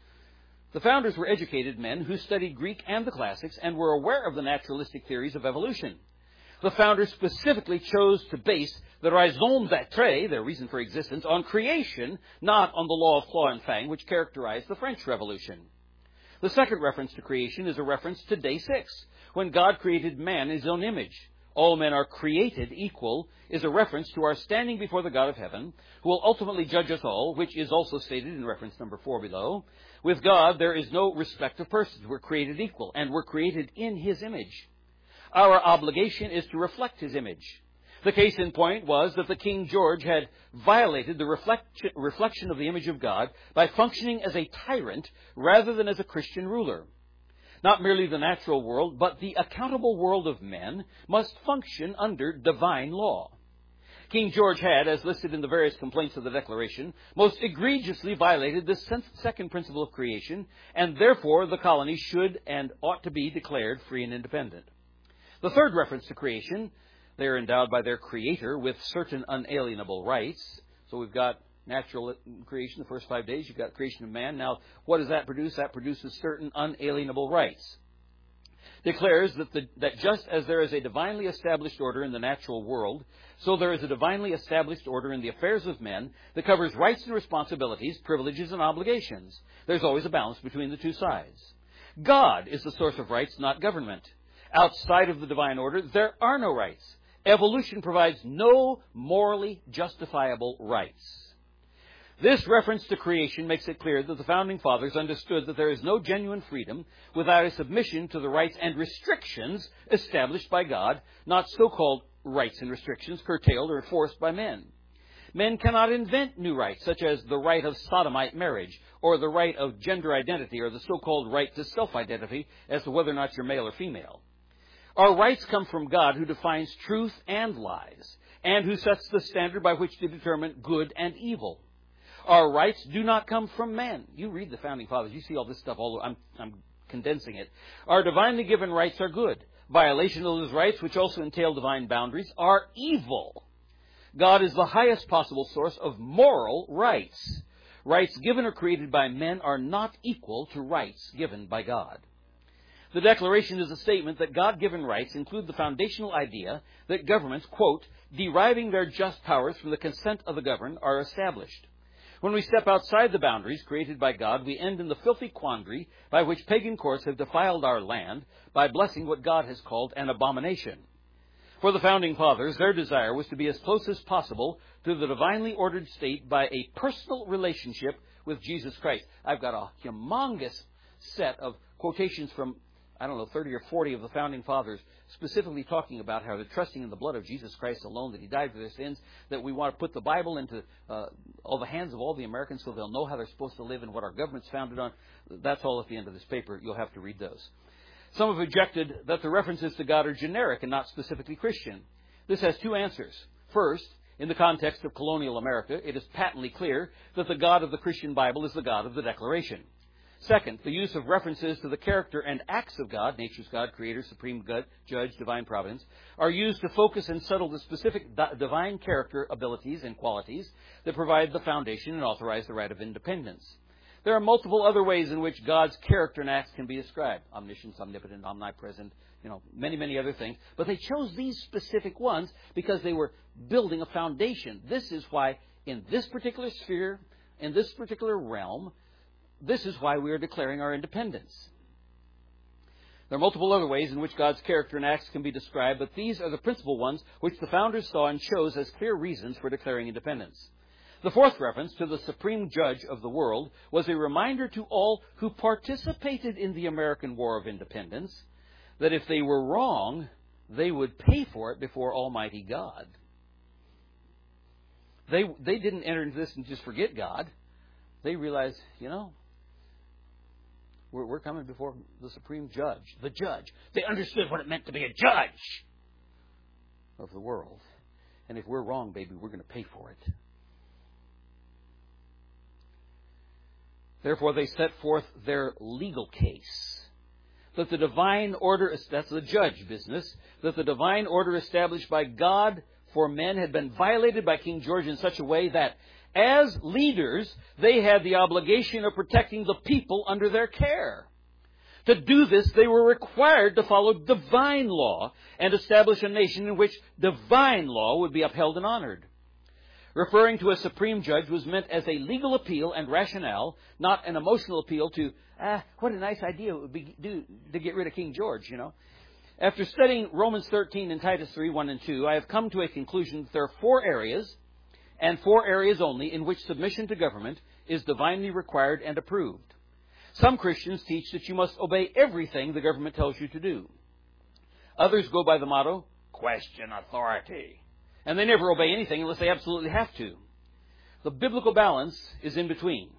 The founders were educated men who studied Greek and the classics and were aware of the naturalistic theories of evolution. The founders specifically chose to base the raison d'être, their reason for existence, on creation, not on the law of claw and fang, which characterized the French Revolution. The second reference to creation is a reference to day six, when God created man in his own image. All men are created equal is a reference to our standing before the God of heaven, who will ultimately judge us all, which is also stated in reference number four below. With God, there is no respect of persons. We're created equal, and we're created in his image. Our obligation is to reflect his image. The case in point was that the King George had violated the reflection, reflection of the image of God by functioning as a tyrant rather than as a Christian ruler. Not merely the natural world, but the accountable world of men must function under divine law. King George had, as listed in the various complaints of the Declaration, most egregiously violated this second principle of creation, and therefore the colony should and ought to be declared free and independent. The third reference to creation, they are endowed by their Creator with certain unalienable rights. So we've got natural creation, the first five days. You've got creation of man. Now, what does that produce? That produces certain unalienable rights. Declares that, the, that just as there is a divinely established order in the natural world, so there is a divinely established order in the affairs of men that covers rights and responsibilities, privileges and obligations. There's always a balance between the two sides. God is the source of rights, not government. Outside of the divine order, there are no rights. Evolution provides no morally justifiable rights. This reference to creation makes it clear that the Founding Fathers understood that there is no genuine freedom without a submission to the rights and restrictions established by God, not so-called rights and restrictions curtailed or enforced by men. Men cannot invent new rights, such as the right of sodomite marriage, or the right of gender identity, or the so-called right to self-identity as to whether or not you're male or female. Our rights come from God, who defines truth and lies, and who sets the standard by which to determine good and evil. Our rights do not come from men. You read the Founding Fathers, you see all this stuff all over. I'm, I'm condensing it. Our divinely given rights are good. Violation of those rights, which also entail divine boundaries, are evil. God is the highest possible source of moral rights. Rights given or created by men are not equal to rights given by God. The Declaration is a statement that God-given rights include the foundational idea that governments, quote, deriving their just powers from the consent of the governed, are established. When we step outside the boundaries created by God, we end in the filthy quandary by which pagan courts have defiled our land by blessing what God has called an abomination. For the Founding Fathers, their desire was to be as close as possible to the divinely ordered state by a personal relationship with Jesus Christ. I've got a humongous set of quotations from, I don't know, thirty or forty of the Founding Fathers, specifically talking about how they're trusting in the blood of Jesus Christ alone, that he died for their sins, that we want to put the Bible into uh, all the hands of all the Americans so they'll know how they're supposed to live and what our government's founded on. That's all at the end of this paper. You'll have to read those. Some have objected that the references to God are generic and not specifically Christian. This has two answers. First, in the context of colonial America, it is patently clear that the God of the Christian Bible is the God of the Declaration. Second, the use of references to the character and acts of God, nature's God, creator, supreme God, judge, divine providence, are used to focus and settle the specific divine character, abilities, and qualities that provide the foundation and authorize the right of independence. There are multiple other ways in which God's character and acts can be described. Omniscience, omnipotent, omnipresent, you know, many, many other things. But they chose these specific ones because they were building a foundation. This is why in this particular sphere, in this particular realm, this is why we are declaring our independence. There are multiple other ways in which God's character and acts can be described, but these are the principal ones which the founders saw and chose as clear reasons for declaring independence. The fourth reference to the supreme judge of the world was a reminder to all who participated in the American War of Independence that if they were wrong, they would pay for it before Almighty God. They, they didn't enter into this and just forget God. They realized, you know, we're, we're coming before the supreme judge, the judge. They understood what it meant to be a judge of the world. And if we're wrong, baby, we're going to pay for it. Therefore, they set forth their legal case. That the divine order, that's the judge business, that the divine order established by God for men had been violated by King George in such a way that, as leaders, they had the obligation of protecting the people under their care. To do this, they were required to follow divine law and establish a nation in which divine law would be upheld and honored. Referring to a supreme judge was meant as a legal appeal and rationale, not an emotional appeal to, ah, what a nice idea it would be do, to get rid of King George, you know. After studying Romans thirteen and Titus three, one and two, I have come to a conclusion that there are four areas, and four areas only, in which submission to government is divinely required and approved. Some Christians teach that you must obey everything the government tells you to do. Others go by the motto, question authority. And they never obey anything unless they absolutely have to. The biblical balance is in between.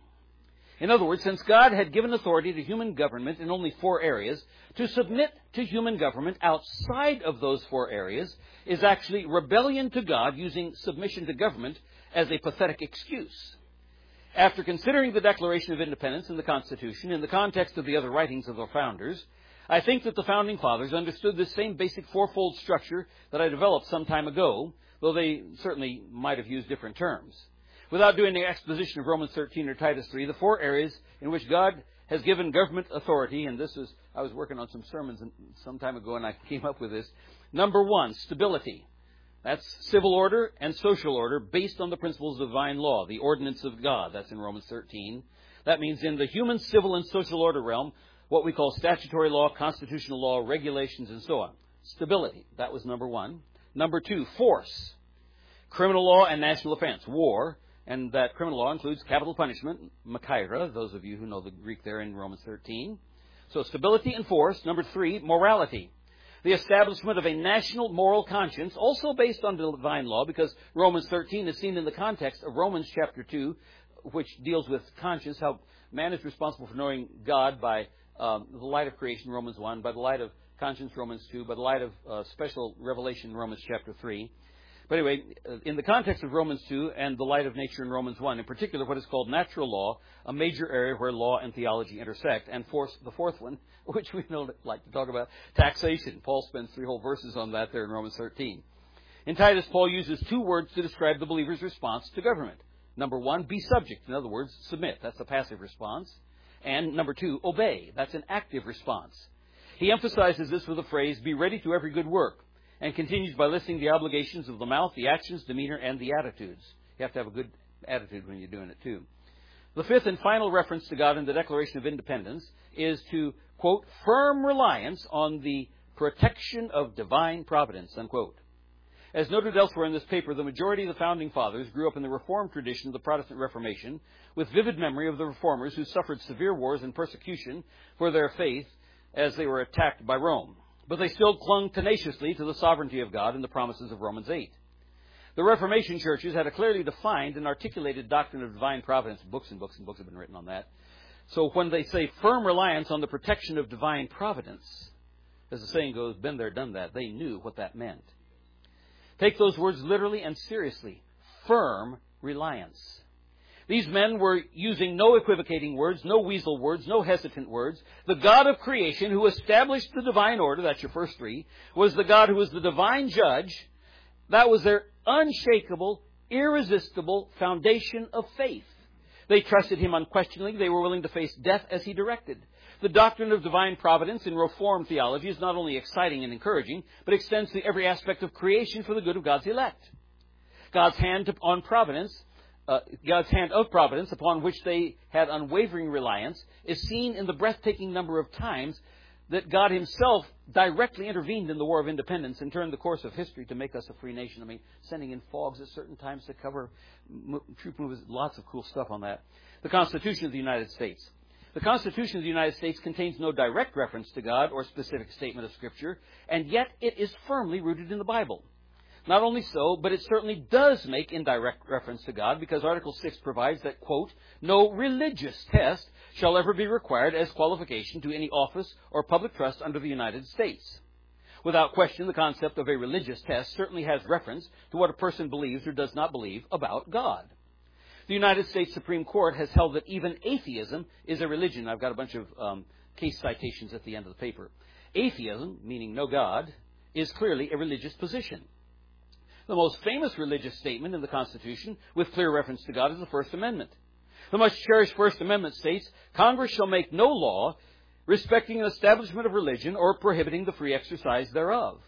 In other words, since God had given authority to human government in only four areas, to submit to human government outside of those four areas is actually rebellion to God, using submission to government as a pathetic excuse. After considering the Declaration of Independence and the Constitution in the context of the other writings of our founders, I think that the Founding Fathers understood this same basic fourfold structure that I developed some time ago, though they certainly might have used different terms. Without doing the exposition of Romans thirteen or Titus three, the four areas in which God has given government authority, and this is, I was working on some sermons some time ago and I came up with this. Number one, stability. That's civil order and social order based on the principles of divine law, the ordinance of God. That's in Romans thirteen. That means in the human, civil, and social order realm, what we call statutory law, constitutional law, regulations, and so on. Stability. That was number one. Number two, force. Criminal law and national offense, war. And that criminal law includes capital punishment, makaira, those of you who know the Greek there in Romans thirteen. So stability and force. Number three, morality. The establishment of a national moral conscience, also based on divine law, because Romans thirteen is seen in the context of Romans chapter two, which deals with conscience, how man is responsible for knowing God by um, the light of creation, Romans one, by the light of conscience, Romans two, by the light of uh, special revelation, Romans chapter three. But anyway, in the context of Romans two and the light of nature in Romans one, in particular what is called natural law, a major area where law and theology intersect, and force, the fourth one, which we don't like to talk about, taxation. Paul spends three whole verses on that there in Romans thirteen. In Titus, Paul uses two words to describe the believer's response to government. Number one, be subject. In other words, submit. That's a passive response. And number two, obey. That's an active response. He emphasizes this with the phrase, be ready to every good work, and continues by listing the obligations of the mouth, the actions, demeanor, and the attitudes. You have to have a good attitude when you're doing it, too. The fifth and final reference to God in the Declaration of Independence is to, quote, firm reliance on the protection of divine providence, unquote. As noted elsewhere in this paper, the majority of the Founding Fathers grew up in the Reformed tradition of the Protestant Reformation, with vivid memory of the Reformers who suffered severe wars and persecution for their faith as they were attacked by Rome. But they still clung tenaciously to the sovereignty of God and the promises of Romans eight. The Reformation churches had a clearly defined and articulated doctrine of divine providence. Books and books and books have been written on that. So when they say firm reliance on the protection of divine providence, as the saying goes, been there, done that, they knew what that meant. Take those words literally and seriously. Firm reliance. These men were using no equivocating words, no weasel words, no hesitant words. The God of creation who established the divine order, that's your first three, was the God who was the divine judge. That was their unshakable, irresistible foundation of faith. They trusted Him unquestioningly. They were willing to face death as He directed. The doctrine of divine providence in Reformed theology is not only exciting and encouraging, but extends to every aspect of creation for the good of God's elect. God's hand on providence Uh, God's hand of providence, upon which they had unwavering reliance, is seen in the breathtaking number of times that God himself directly intervened in the War of Independence and turned the course of history to make us a free nation. I mean, sending in fogs at certain times to cover troop movements, lots of cool stuff on that. The Constitution of the United States. The Constitution of the United States contains no direct reference to God or specific statement of Scripture, and yet it is firmly rooted in the Bible. Not only so, but it certainly does make indirect reference to God, because Article six provides that, quote, no religious test shall ever be required as qualification to any office or public trust under the United States. Without question, the concept of a religious test certainly has reference to what a person believes or does not believe about God. The United States Supreme Court has held that even atheism is a religion. I've got a bunch of um, case citations at the end of the paper. Atheism, meaning no God, is clearly a religious position. The most famous religious statement in the Constitution, with clear reference to God, is the First Amendment. The much cherished First Amendment states, Congress shall make no law respecting an establishment of religion or prohibiting the free exercise thereof.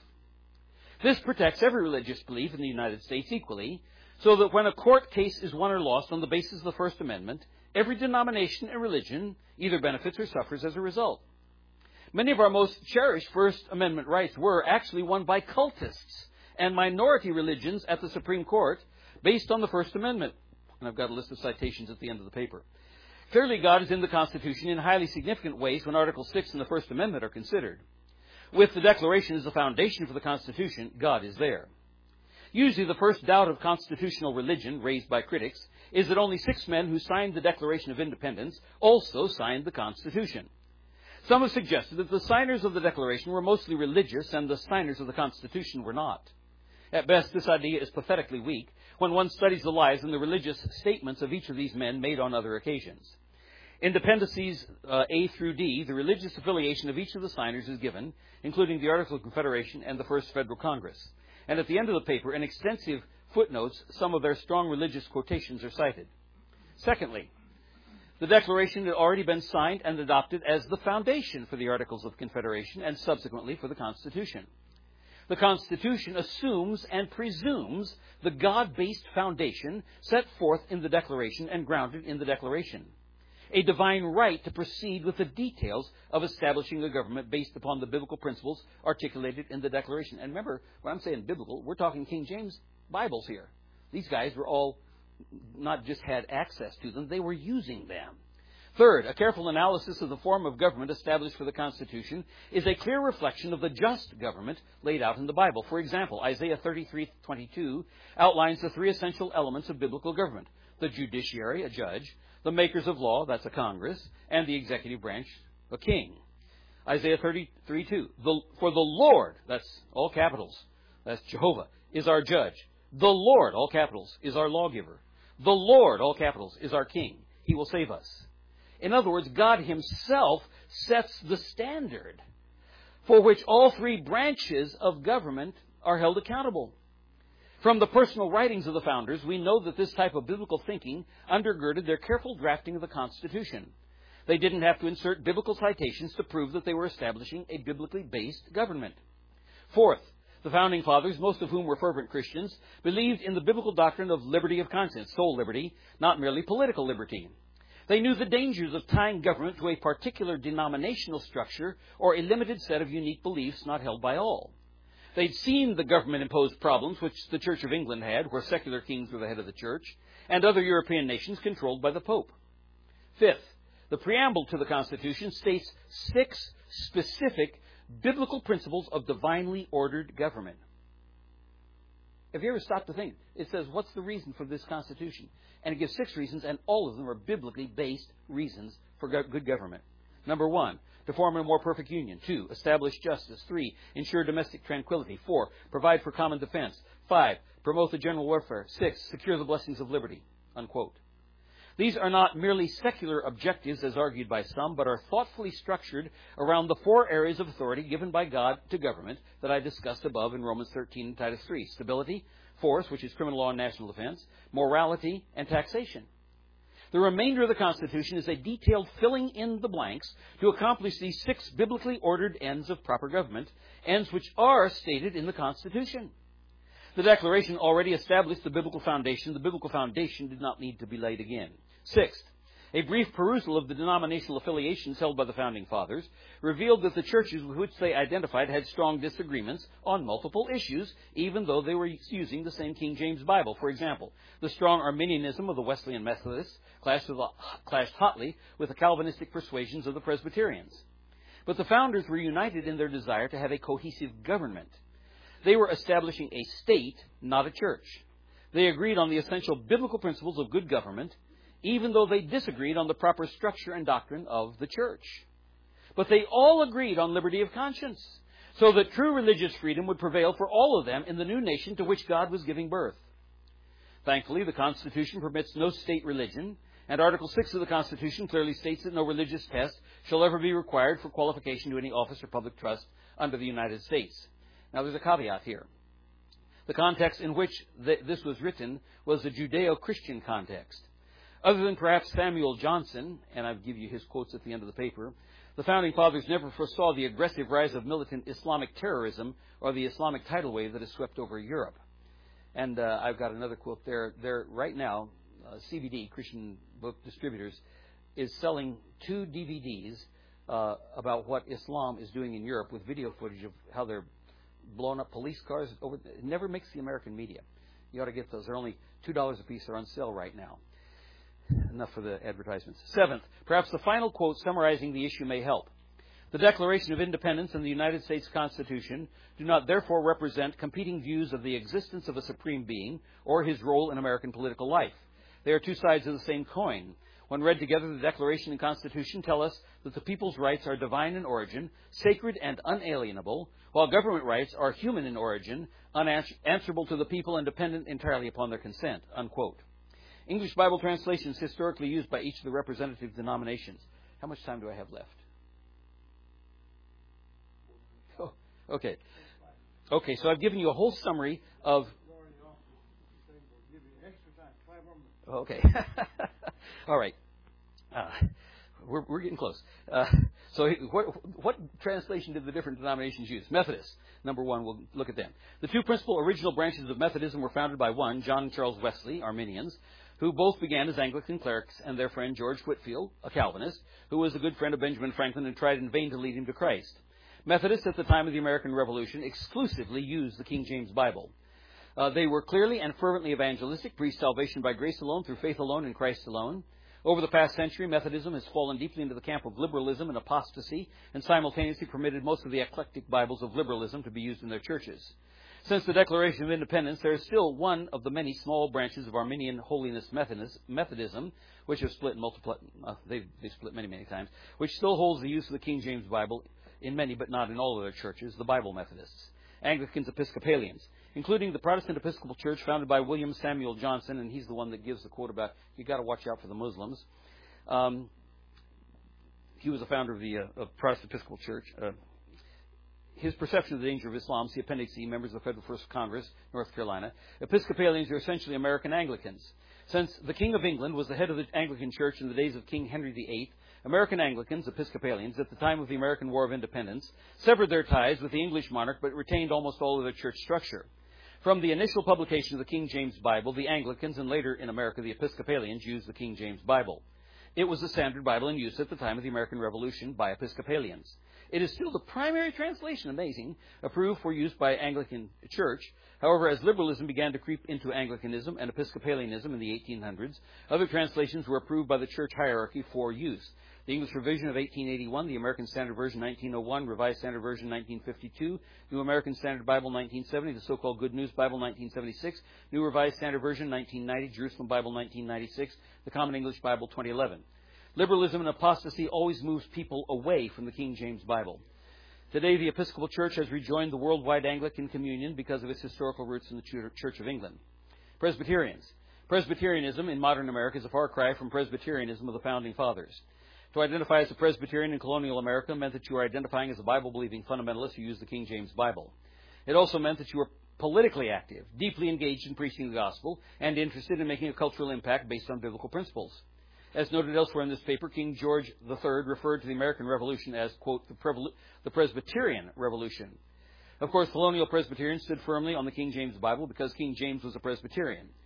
This protects every religious belief in the United States equally, so that when a court case is won or lost on the basis of the First Amendment, every denomination and religion either benefits or suffers as a result. Many of our most cherished First Amendment rights were actually won by cultists and minority religions at the Supreme Court based on the First Amendment. And I've got a list of citations at the end of the paper. Clearly, God is in the Constitution in highly significant ways when Article six and the First Amendment are considered. With the Declaration as the foundation for the Constitution, God is there. Usually, the first doubt of constitutional religion raised by critics is that only six men who signed the Declaration of Independence also signed the Constitution. Some have suggested that the signers of the Declaration were mostly religious and the signers of the Constitution were not. At best, this idea is pathetically weak when one studies the lives and the religious statements of each of these men made on other occasions. In Dependencies uh, A through D, the religious affiliation of each of the signers is given, including the Articles of Confederation and the First Federal Congress. And at the end of the paper, in extensive footnotes, some of their strong religious quotations are cited. Secondly, the Declaration had already been signed and adopted as the foundation for the Articles of Confederation and subsequently for the Constitution. The Constitution assumes and presumes the God-based foundation set forth in the Declaration and grounded in the Declaration. A divine right to proceed with the details of establishing a government based upon the biblical principles articulated in the Declaration. And remember, when I'm saying biblical, we're talking King James Bibles here. These guys were all not just had access to them, they were using them. Third, a careful analysis of the form of government established for the Constitution is a clear reflection of the just government laid out in the Bible. For example, Isaiah thirty-three twenty-two outlines the three essential elements of biblical government: the judiciary, a judge; the makers of law, that's a Congress; and the executive branch, a king. Isaiah thirty-three two, the, for the Lord, that's all capitals, that's Jehovah, is our judge. The Lord, all capitals, is our lawgiver. The Lord, all capitals, is our king. He will save us. In other words, God himself sets the standard for which all three branches of government are held accountable. From the personal writings of the founders, we know that this type of biblical thinking undergirded their careful drafting of the Constitution. They didn't have to insert biblical citations to prove that they were establishing a biblically based government. Fourth, the Founding Fathers, most of whom were fervent Christians, believed in the biblical doctrine of liberty of conscience, soul liberty, not merely political liberty. They knew the dangers of tying government to a particular denominational structure or a limited set of unique beliefs not held by all. They'd seen the government-imposed problems which the Church of England had, where secular kings were the head of the church, and other European nations controlled by the Pope. Fifth, the preamble to the Constitution states six specific biblical principles of divinely ordered government. Have you ever stopped to think? It says, what's the reason for this Constitution? And it gives six reasons, and all of them are biblically based reasons for good government. Number one, to form a more perfect union. Two, establish justice. Three, ensure domestic tranquility. Four, provide for common defense. Five, promote the general welfare. Six, secure the blessings of liberty. Unquote. These are not merely secular objectives as argued by some, but are thoughtfully structured around the four areas of authority given by God to government that I discussed above in Romans thirteen and Titus three. Stability, force, which is criminal law and national defense, morality, and taxation. The remainder of the Constitution is a detailed filling in the blanks to accomplish these six biblically ordered ends of proper government, ends which are stated in the Constitution. The Declaration already established the biblical foundation. The biblical foundation did not need to be laid again. Sixth, A brief perusal of the denominational affiliations held by the Founding Fathers revealed that the churches with which they identified had strong disagreements on multiple issues, even though they were using the same King James Bible. For example, the strong Arminianism of the Wesleyan Methodists clashed, with, clashed hotly with the Calvinistic persuasions of the Presbyterians. But the founders were united in their desire to have a cohesive government. They were establishing a state, not a church. They agreed on the essential biblical principles of good government, even though they disagreed on the proper structure and doctrine of the church. But they all agreed on liberty of conscience, so that true religious freedom would prevail for all of them in the new nation to which God was giving birth. Thankfully, the Constitution permits no state religion, and Article six of the Constitution clearly states that no religious test shall ever be required for qualification to any office or public trust under the United States. Now, there's a caveat here. The context in which th- this was written was the Judeo-Christian context. Other than perhaps Samuel Johnson, and I'll give you his quotes at the end of the paper, the Founding Fathers never foresaw the aggressive rise of militant Islamic terrorism or the Islamic tidal wave that has swept over Europe. And uh, I've got another quote there. There right now, uh, C B D, Christian Book Distributors, is selling two D V Ds uh, about what Islam is doing in Europe with video footage of how they're blowing up police cars. Over. It never makes the American media. You ought to get those. They're only two dollars a piece. They're on sale right now. Enough for the advertisements. Seventh, perhaps the final quote summarizing the issue may help. The Declaration of Independence and the United States Constitution do not therefore represent competing views of the existence of a supreme being or his role in American political life. They are two sides of the same coin. When read together, the Declaration and Constitution tell us that the people's rights are divine in origin, sacred and unalienable, while government rights are human in origin, unanswerable to the people and dependent entirely upon their consent. Unquote. English Bible translations historically used by each of the representative denominations. How much time do I have left? Oh, okay. Okay, so I've given you a whole summary of... Okay. All right. Uh, we're, we're getting close. Uh, so what, what translation did the different denominations use? Methodists. Number one, we'll look at them. The two principal original branches of Methodism were founded by one, John and Charles Wesley, Arminians, who both began as Anglican clerics, and their friend George Whitefield, a Calvinist, who was a good friend of Benjamin Franklin and tried in vain to lead him to Christ. Methodists at the time of the American Revolution exclusively used the King James Bible. Uh, they were clearly and fervently evangelistic, preached salvation by grace alone, through faith alone, in Christ alone. Over the past century, Methodism has fallen deeply into the camp of liberalism and apostasy, and simultaneously permitted most of the eclectic Bibles of liberalism to be used in their churches. Since the Declaration of Independence, there is still one of the many small branches of Arminian Holiness Methodism, which have split multiple, uh, they've, they've split many, many times, which still holds the use of the King James Bible in many, but not in all of their churches, the Bible Methodists. Anglicans, Episcopalians, including the Protestant Episcopal Church founded by William Samuel Johnson, and he's the one that gives the quote about, you got to watch out for the Muslims. Um, he was a founder of the uh, of Protestant Episcopal Church. Uh, his perception of the danger of Islam, see Appendix E, members of the Federal First Congress, North Carolina. Episcopalians are essentially American Anglicans. Since the King of England was the head of the Anglican Church in the days of King Henry the Eighth, American Anglicans, Episcopalians, at the time of the American War of Independence, severed their ties with the English monarch but retained almost all of their church structure. From the initial publication of the King James Bible, the Anglicans, and later in America the Episcopalians, used the King James Bible. It was the standard Bible in use at the time of the American Revolution by Episcopalians. It is still the primary translation, amazing, approved for use by Anglican Church. However, as liberalism began to creep into Anglicanism and Episcopalianism in the eighteen hundreds, other translations were approved by the church hierarchy for use. The English Revision of eighteen eighty-one, the American Standard Version nineteen oh one, Revised Standard Version nineteen fifty-two, New American Standard Bible nineteen seventy, the so-called Good News Bible nineteen seventy-six, New Revised Standard Version nineteen ninety, Jerusalem Bible nineteen ninety-six, the Common English Bible twenty eleven. Liberalism and apostasy always moves people away from the King James Bible. Today, the Episcopal Church has rejoined the worldwide Anglican Communion because of its historical roots in the Church of England. Presbyterians. Presbyterianism in modern America is a far cry from Presbyterianism of the Founding Fathers. To identify as a Presbyterian in colonial America meant that you were identifying as a Bible-believing fundamentalist who used the King James Bible. It also meant that you were politically active, deeply engaged in preaching the gospel, and interested in making a cultural impact based on biblical principles. As noted elsewhere in this paper, King George the Third referred to the American Revolution as, quote, the, Prevol- the Presbyterian Revolution. Of course, colonial Presbyterians stood firmly on the King James Bible because King James was a Presbyterian.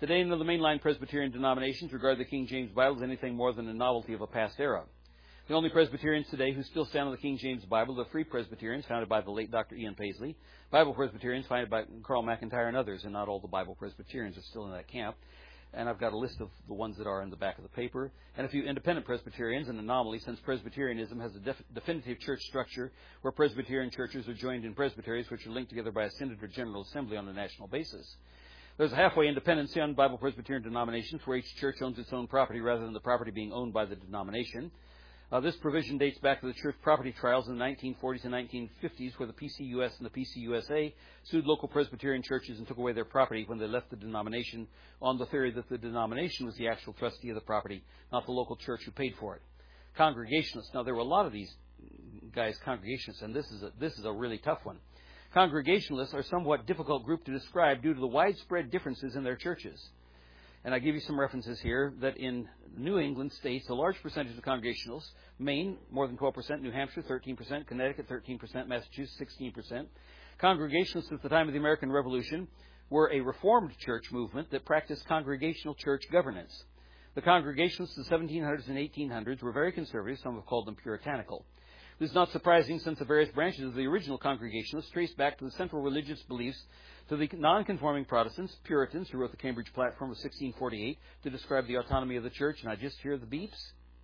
Today, none of the mainline Presbyterian denominations regard the King James Bible as anything more than a novelty of a past era. The only Presbyterians today who still stand on the King James Bible are the Free Presbyterians, founded by the late Doctor Ian Paisley, Bible Presbyterians, founded by Carl McIntyre and others, and not all the Bible Presbyterians are still in that camp. And I've got a list of the ones that are in the back of the paper, and a few independent Presbyterians, an anomaly since Presbyterianism has a def- definitive church structure where Presbyterian churches are joined in presbyteries which are linked together by a synod or general assembly on a national basis. There's a halfway independency on Bible Presbyterian denominations where each church owns its own property rather than the property being owned by the denomination. Uh, this provision dates back to the church property trials in the nineteen forties and nineteen fifties where the P C U S and the P C U S A sued local Presbyterian churches and took away their property when they left the denomination on the theory that the denomination was the actual trustee of the property, not the local church who paid for it. Congregationalists. Now, there were a lot of these guys, Congregationalists, and this is a, this is a really tough one. Congregationalists are a somewhat difficult group to describe due to the widespread differences in their churches. And I give you some references here that in New England states, a large percentage of Congregationalists, Maine, more than twelve percent, New Hampshire, thirteen percent, Connecticut, thirteen percent, Massachusetts, sixteen percent. Congregationalists at the time of the American Revolution were a Reformed church movement that practiced congregational church governance. The Congregationalists of the seventeen hundreds and eighteen hundreds were very conservative. Some have called them puritanical. This is not surprising since the various branches of the original Congregationalists trace back to the central religious beliefs to the non-conforming Protestants, Puritans, who wrote the Cambridge Platform of sixteen forty-eight to describe the autonomy of the church. And I just hear the beeps.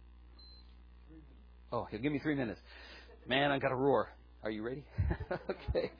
Oh, he'll give me three minutes. Man, I've got to roar. Are you ready? okay.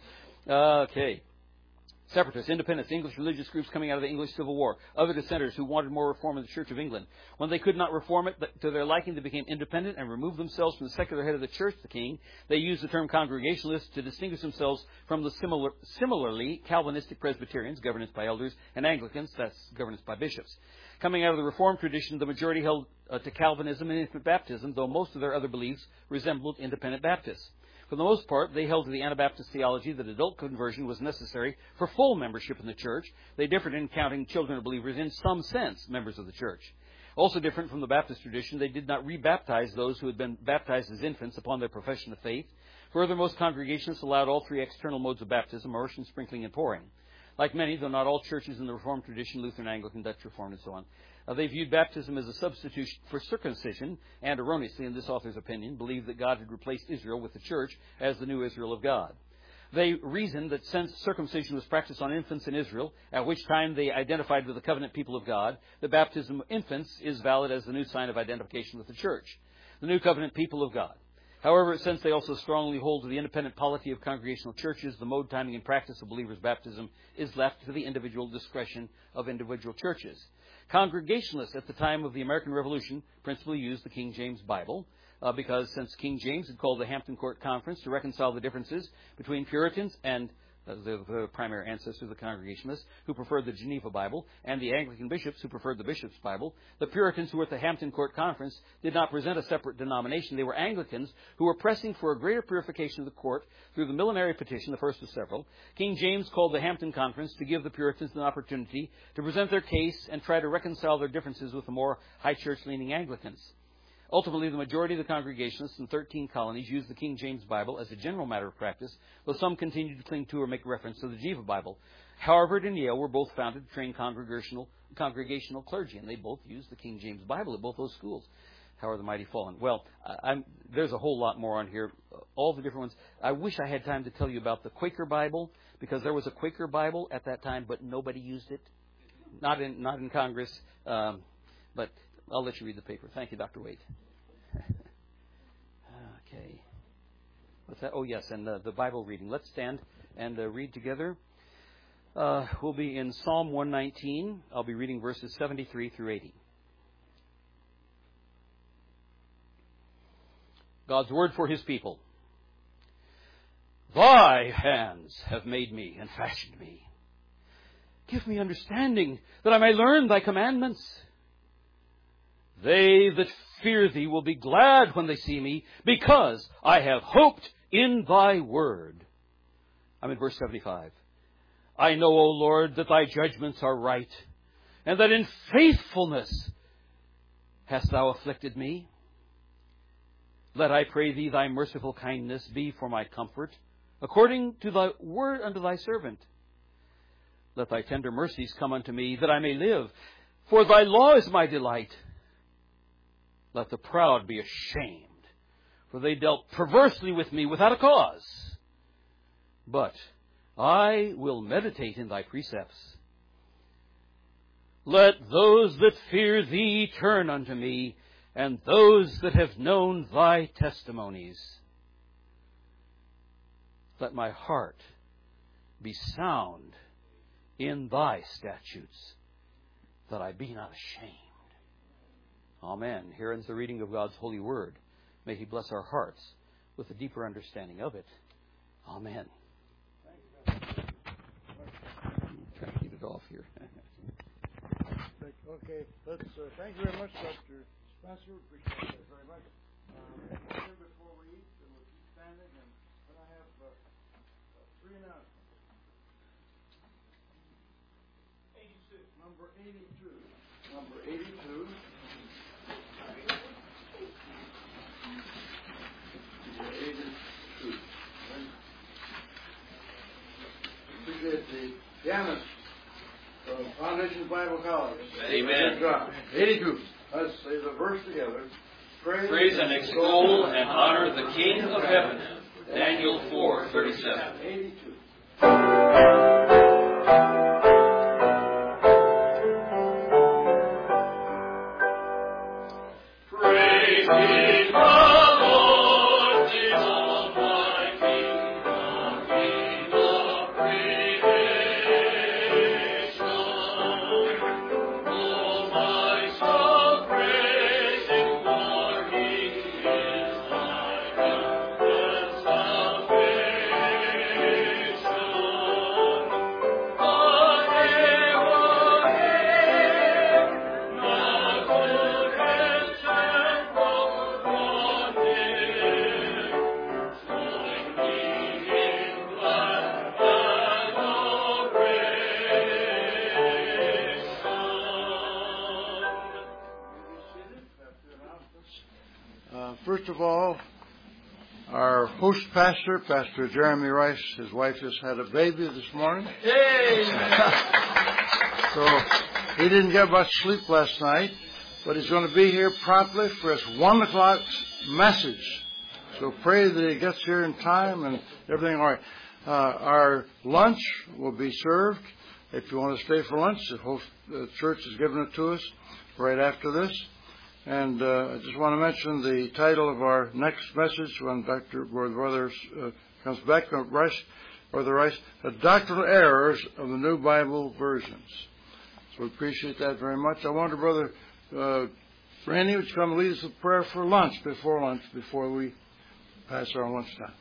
Okay. Separatists, independents, English religious groups coming out of the English Civil War, other dissenters who wanted more reform in the Church of England. When they could not reform it to their liking, they became independent and removed themselves from the secular head of the church, the king. They used the term Congregationalists to distinguish themselves from the similar, similarly Calvinistic Presbyterians, governance by elders, and Anglicans, that's governance by bishops. Coming out of the Reformed tradition, the majority held uh, to Calvinism and infant baptism, though most of their other beliefs resembled independent Baptists. For the most part, they held to the Anabaptist theology that adult conversion was necessary for full membership in the church. They differed in counting children of believers in some sense members of the church. Also different from the Baptist tradition, they did not rebaptize those who had been baptized as infants upon their profession of faith. Further, most Congregations allowed all three external modes of baptism, immersion, sprinkling, and pouring. Like many, though not all churches in the Reformed tradition, Lutheran, Anglican, Dutch Reformed, and so on, uh, they viewed baptism as a substitution for circumcision, and erroneously, in this author's opinion, believed that God had replaced Israel with the church as the new Israel of God. They reasoned that since circumcision was practiced on infants in Israel, at which time they identified with the covenant people of God, the baptism of infants is valid as the new sign of identification with the church, the new covenant people of God. However, since they also strongly hold to the independent polity of congregational churches, the mode, timing, and practice of believers' baptism is left to the individual discretion of individual churches. Congregationalists at the time of the American Revolution principally used the King James Bible uh, because since King James had called the Hampton Court Conference to reconcile the differences between Puritans and uh, the, the primary ancestors of the Congregationalists who preferred the Geneva Bible and the Anglican bishops who preferred the Bishop's Bible, the Puritans who were at the Hampton Court Conference did not present a separate denomination. They were Anglicans who were pressing for a greater purification of the court through the millenary petition, the first of several. King James called the Hampton Conference to give the Puritans an opportunity to present their case and try to reconcile their differences with the more high church-leaning Anglicans. Ultimately, the majority of the Congregationalists in thirteen colonies used the King James Bible as a general matter of practice, though some continued to cling to or make reference to the Geneva Bible. Harvard and Yale were both founded to train congregational, congregational clergy, and they both used the King James Bible at both those schools. How are the mighty fallen? Well, I'm, there's a whole lot more on here, all the different ones. I wish I had time to tell you about the Quaker Bible, because there was a Quaker Bible at that time, but nobody used it. Not in, not in Congress, um, but I'll let you read the paper. Thank you, Doctor Wade. Okay. What's that? Oh, yes, and uh, the Bible reading. Let's stand and uh, read together. Uh, we'll be in Psalm one nineteen. I'll be reading verses seventy-three through eighty. God's word for his people. Thy hands have made me and fashioned me. Give me understanding, that I may learn thy commandments. They that fear thee will be glad when they see me, because I have hoped in thy word. I'm in verse seventy-five. I know, O Lord, that thy judgments are right, and that in faithfulness hast thou afflicted me. Let, I pray thee, thy merciful kindness be for my comfort, according to thy word unto thy servant. Let thy tender mercies come unto me, that I may live. For thy law is my delight. Let the proud be ashamed, for they dealt perversely with me without a cause. But I will meditate in thy precepts. Let those that fear thee turn unto me, and those that have known thy testimonies. Let my heart be sound in thy statutes, that I be not ashamed. Amen. Here ends the reading of God's holy word. May He bless our hearts with a deeper understanding of it. Amen. Try to get it off here. Okay, let's uh, thank you very much, Doctor Spencer. Appreciate that very much. Um, before we eat, and we'll keep standing, and then I have uh, uh, three announcements. eighty-two. Number eighty-two. Number eighty-two. eighty-two. Appreciate the pianist from Foundation Bible College. Amen. eighty-two. Let's say the verse together. Praise, Praise and extol and honor the King of heaven. Daniel four thirty-seven. eighty-two. Praise ye the Lord, the Almighty, the King of creation. Oh, my soul, praise Him, for He is thy help and salvation. Uh, first of all, our host pastor, Pastor Jeremy Rice, his wife just had a baby this morning. So he didn't get much sleep last night, but he's going to be here promptly for his one o'clock message. So pray that he gets here in time and everything all right. Uh, our lunch will be served. If you want to stay for lunch, the, host, the church has given it to us right after this. And uh, I just want to mention the title of our next message when Doctor Brother uh, comes back, Rice, Brother Rice, the doctrinal errors of the New Bible versions. So we appreciate that very much. I wonder, Brother uh, Randy, would you come lead us with prayer for lunch, before lunch, before we pass our lunch time.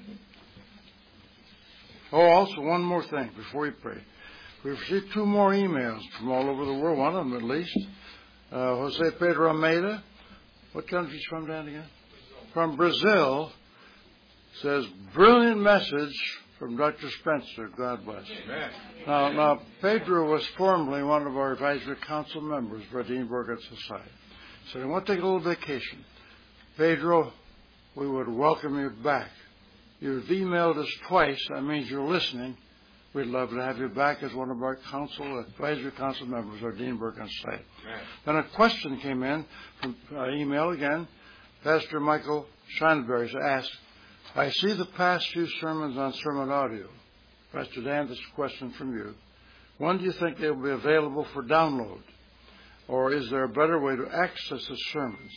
Oh, also one more thing before we pray. We've received two more emails from all over the world, one of them at least. Uh, Jose Pedro Almeida, what country is from, Dan, again? From Brazil, says, brilliant message from Doctor Spencer. God bless. Amen. Now, now, Pedro was formerly one of our advisory council members for the Edinburgh Society. So I want to take a little vacation. Pedro, we would welcome you back. You've emailed us twice. That means you're listening. We'd love to have you back as one of our council, advisory council members, our Edinburgh Society. Then a question came in from uh, email again. Pastor Michael Scheinberg asked, I see the past few sermons on sermon audio. Pastor Dan, this is a question from you. When do you think they will be available for download? Or is there a better way to access the sermons?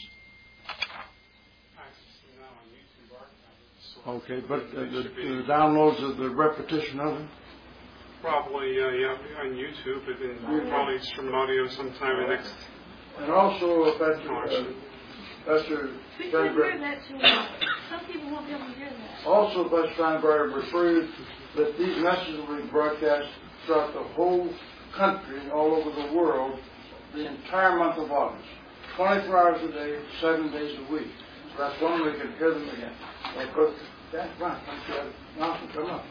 Okay, but uh, the, the downloads of the repetition of them? Probably, uh, yeah, on YouTube, but then probably sermon audio sometime in the next. And also, uh, Pastor, uh, Pastor We can hear that too. Some people won't be able to hear that. Also, Pastor Steinberg referred that these messages will be broadcast throughout the whole country and all over the world the entire month of August. twenty-four hours a day, seven days a week. So that's one way you can hear them again. Because that's right. Now, come on.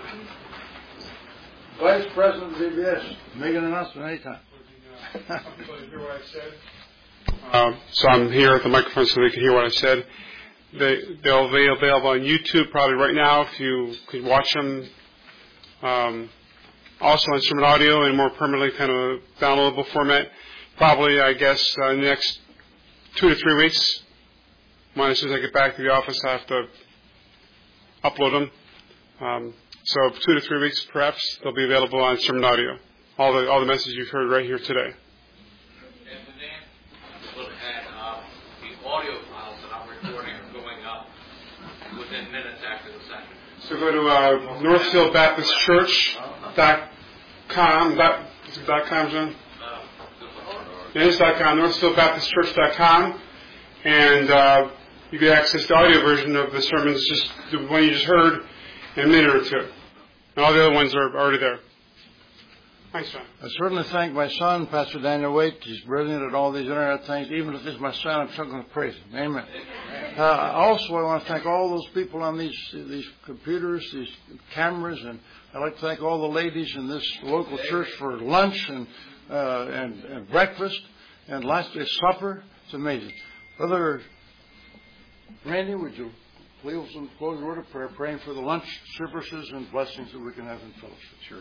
Vice President of D B S, make an announcement anytime. Hear what I said? Um, so I'm here at the microphone so they can hear what I said. They, they'll be available on YouTube probably right now if you could watch them. Um, also on sermon audio in more permanently kind of a downloadable format. Probably, I guess, uh, next two to three weeks. When as soon as I get back to the office, I have to upload them. Um, so two to three weeks, perhaps, they'll be available on sermon audio. All the all the messages you've heard right here today. And the name will have uh, the audio files that I'm recording are going up within minutes after the second. So go to uh, Northfield Baptist Church dot com. Dot, is it dot com, John? It is dot com, Northfield Baptist Church dot com, and uh, you can access the audio version of the sermons, just the one you just heard, in a minute or two. And all the other ones are already there. Thanks, John. I certainly thank my son, Pastor Daniel Waite. He's brilliant at all these internet things. Even if this is my son, I'm still going to praise him. Amen. Uh, also, I want to thank all those people on these these computers, these cameras, and I'd like to thank all the ladies in this local church for lunch and uh, and, and breakfast, and lastly supper. It's amazing. Brother Randy, would you please close the word of prayer, praying for the lunch services and blessings that we can have in fellowship? Sure.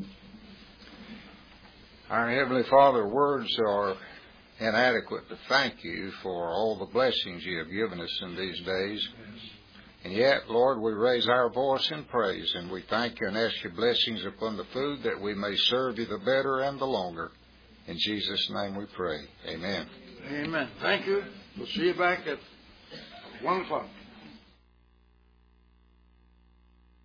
Our Heavenly Father, words are inadequate to thank you for all the blessings you have given us in these days. And yet, Lord, we raise our voice in praise, and we thank you and ask your blessings upon the food that we may serve you the better and the longer. In Jesus' name we pray. Amen. Amen. Thank you. We'll see you back at one o'clock.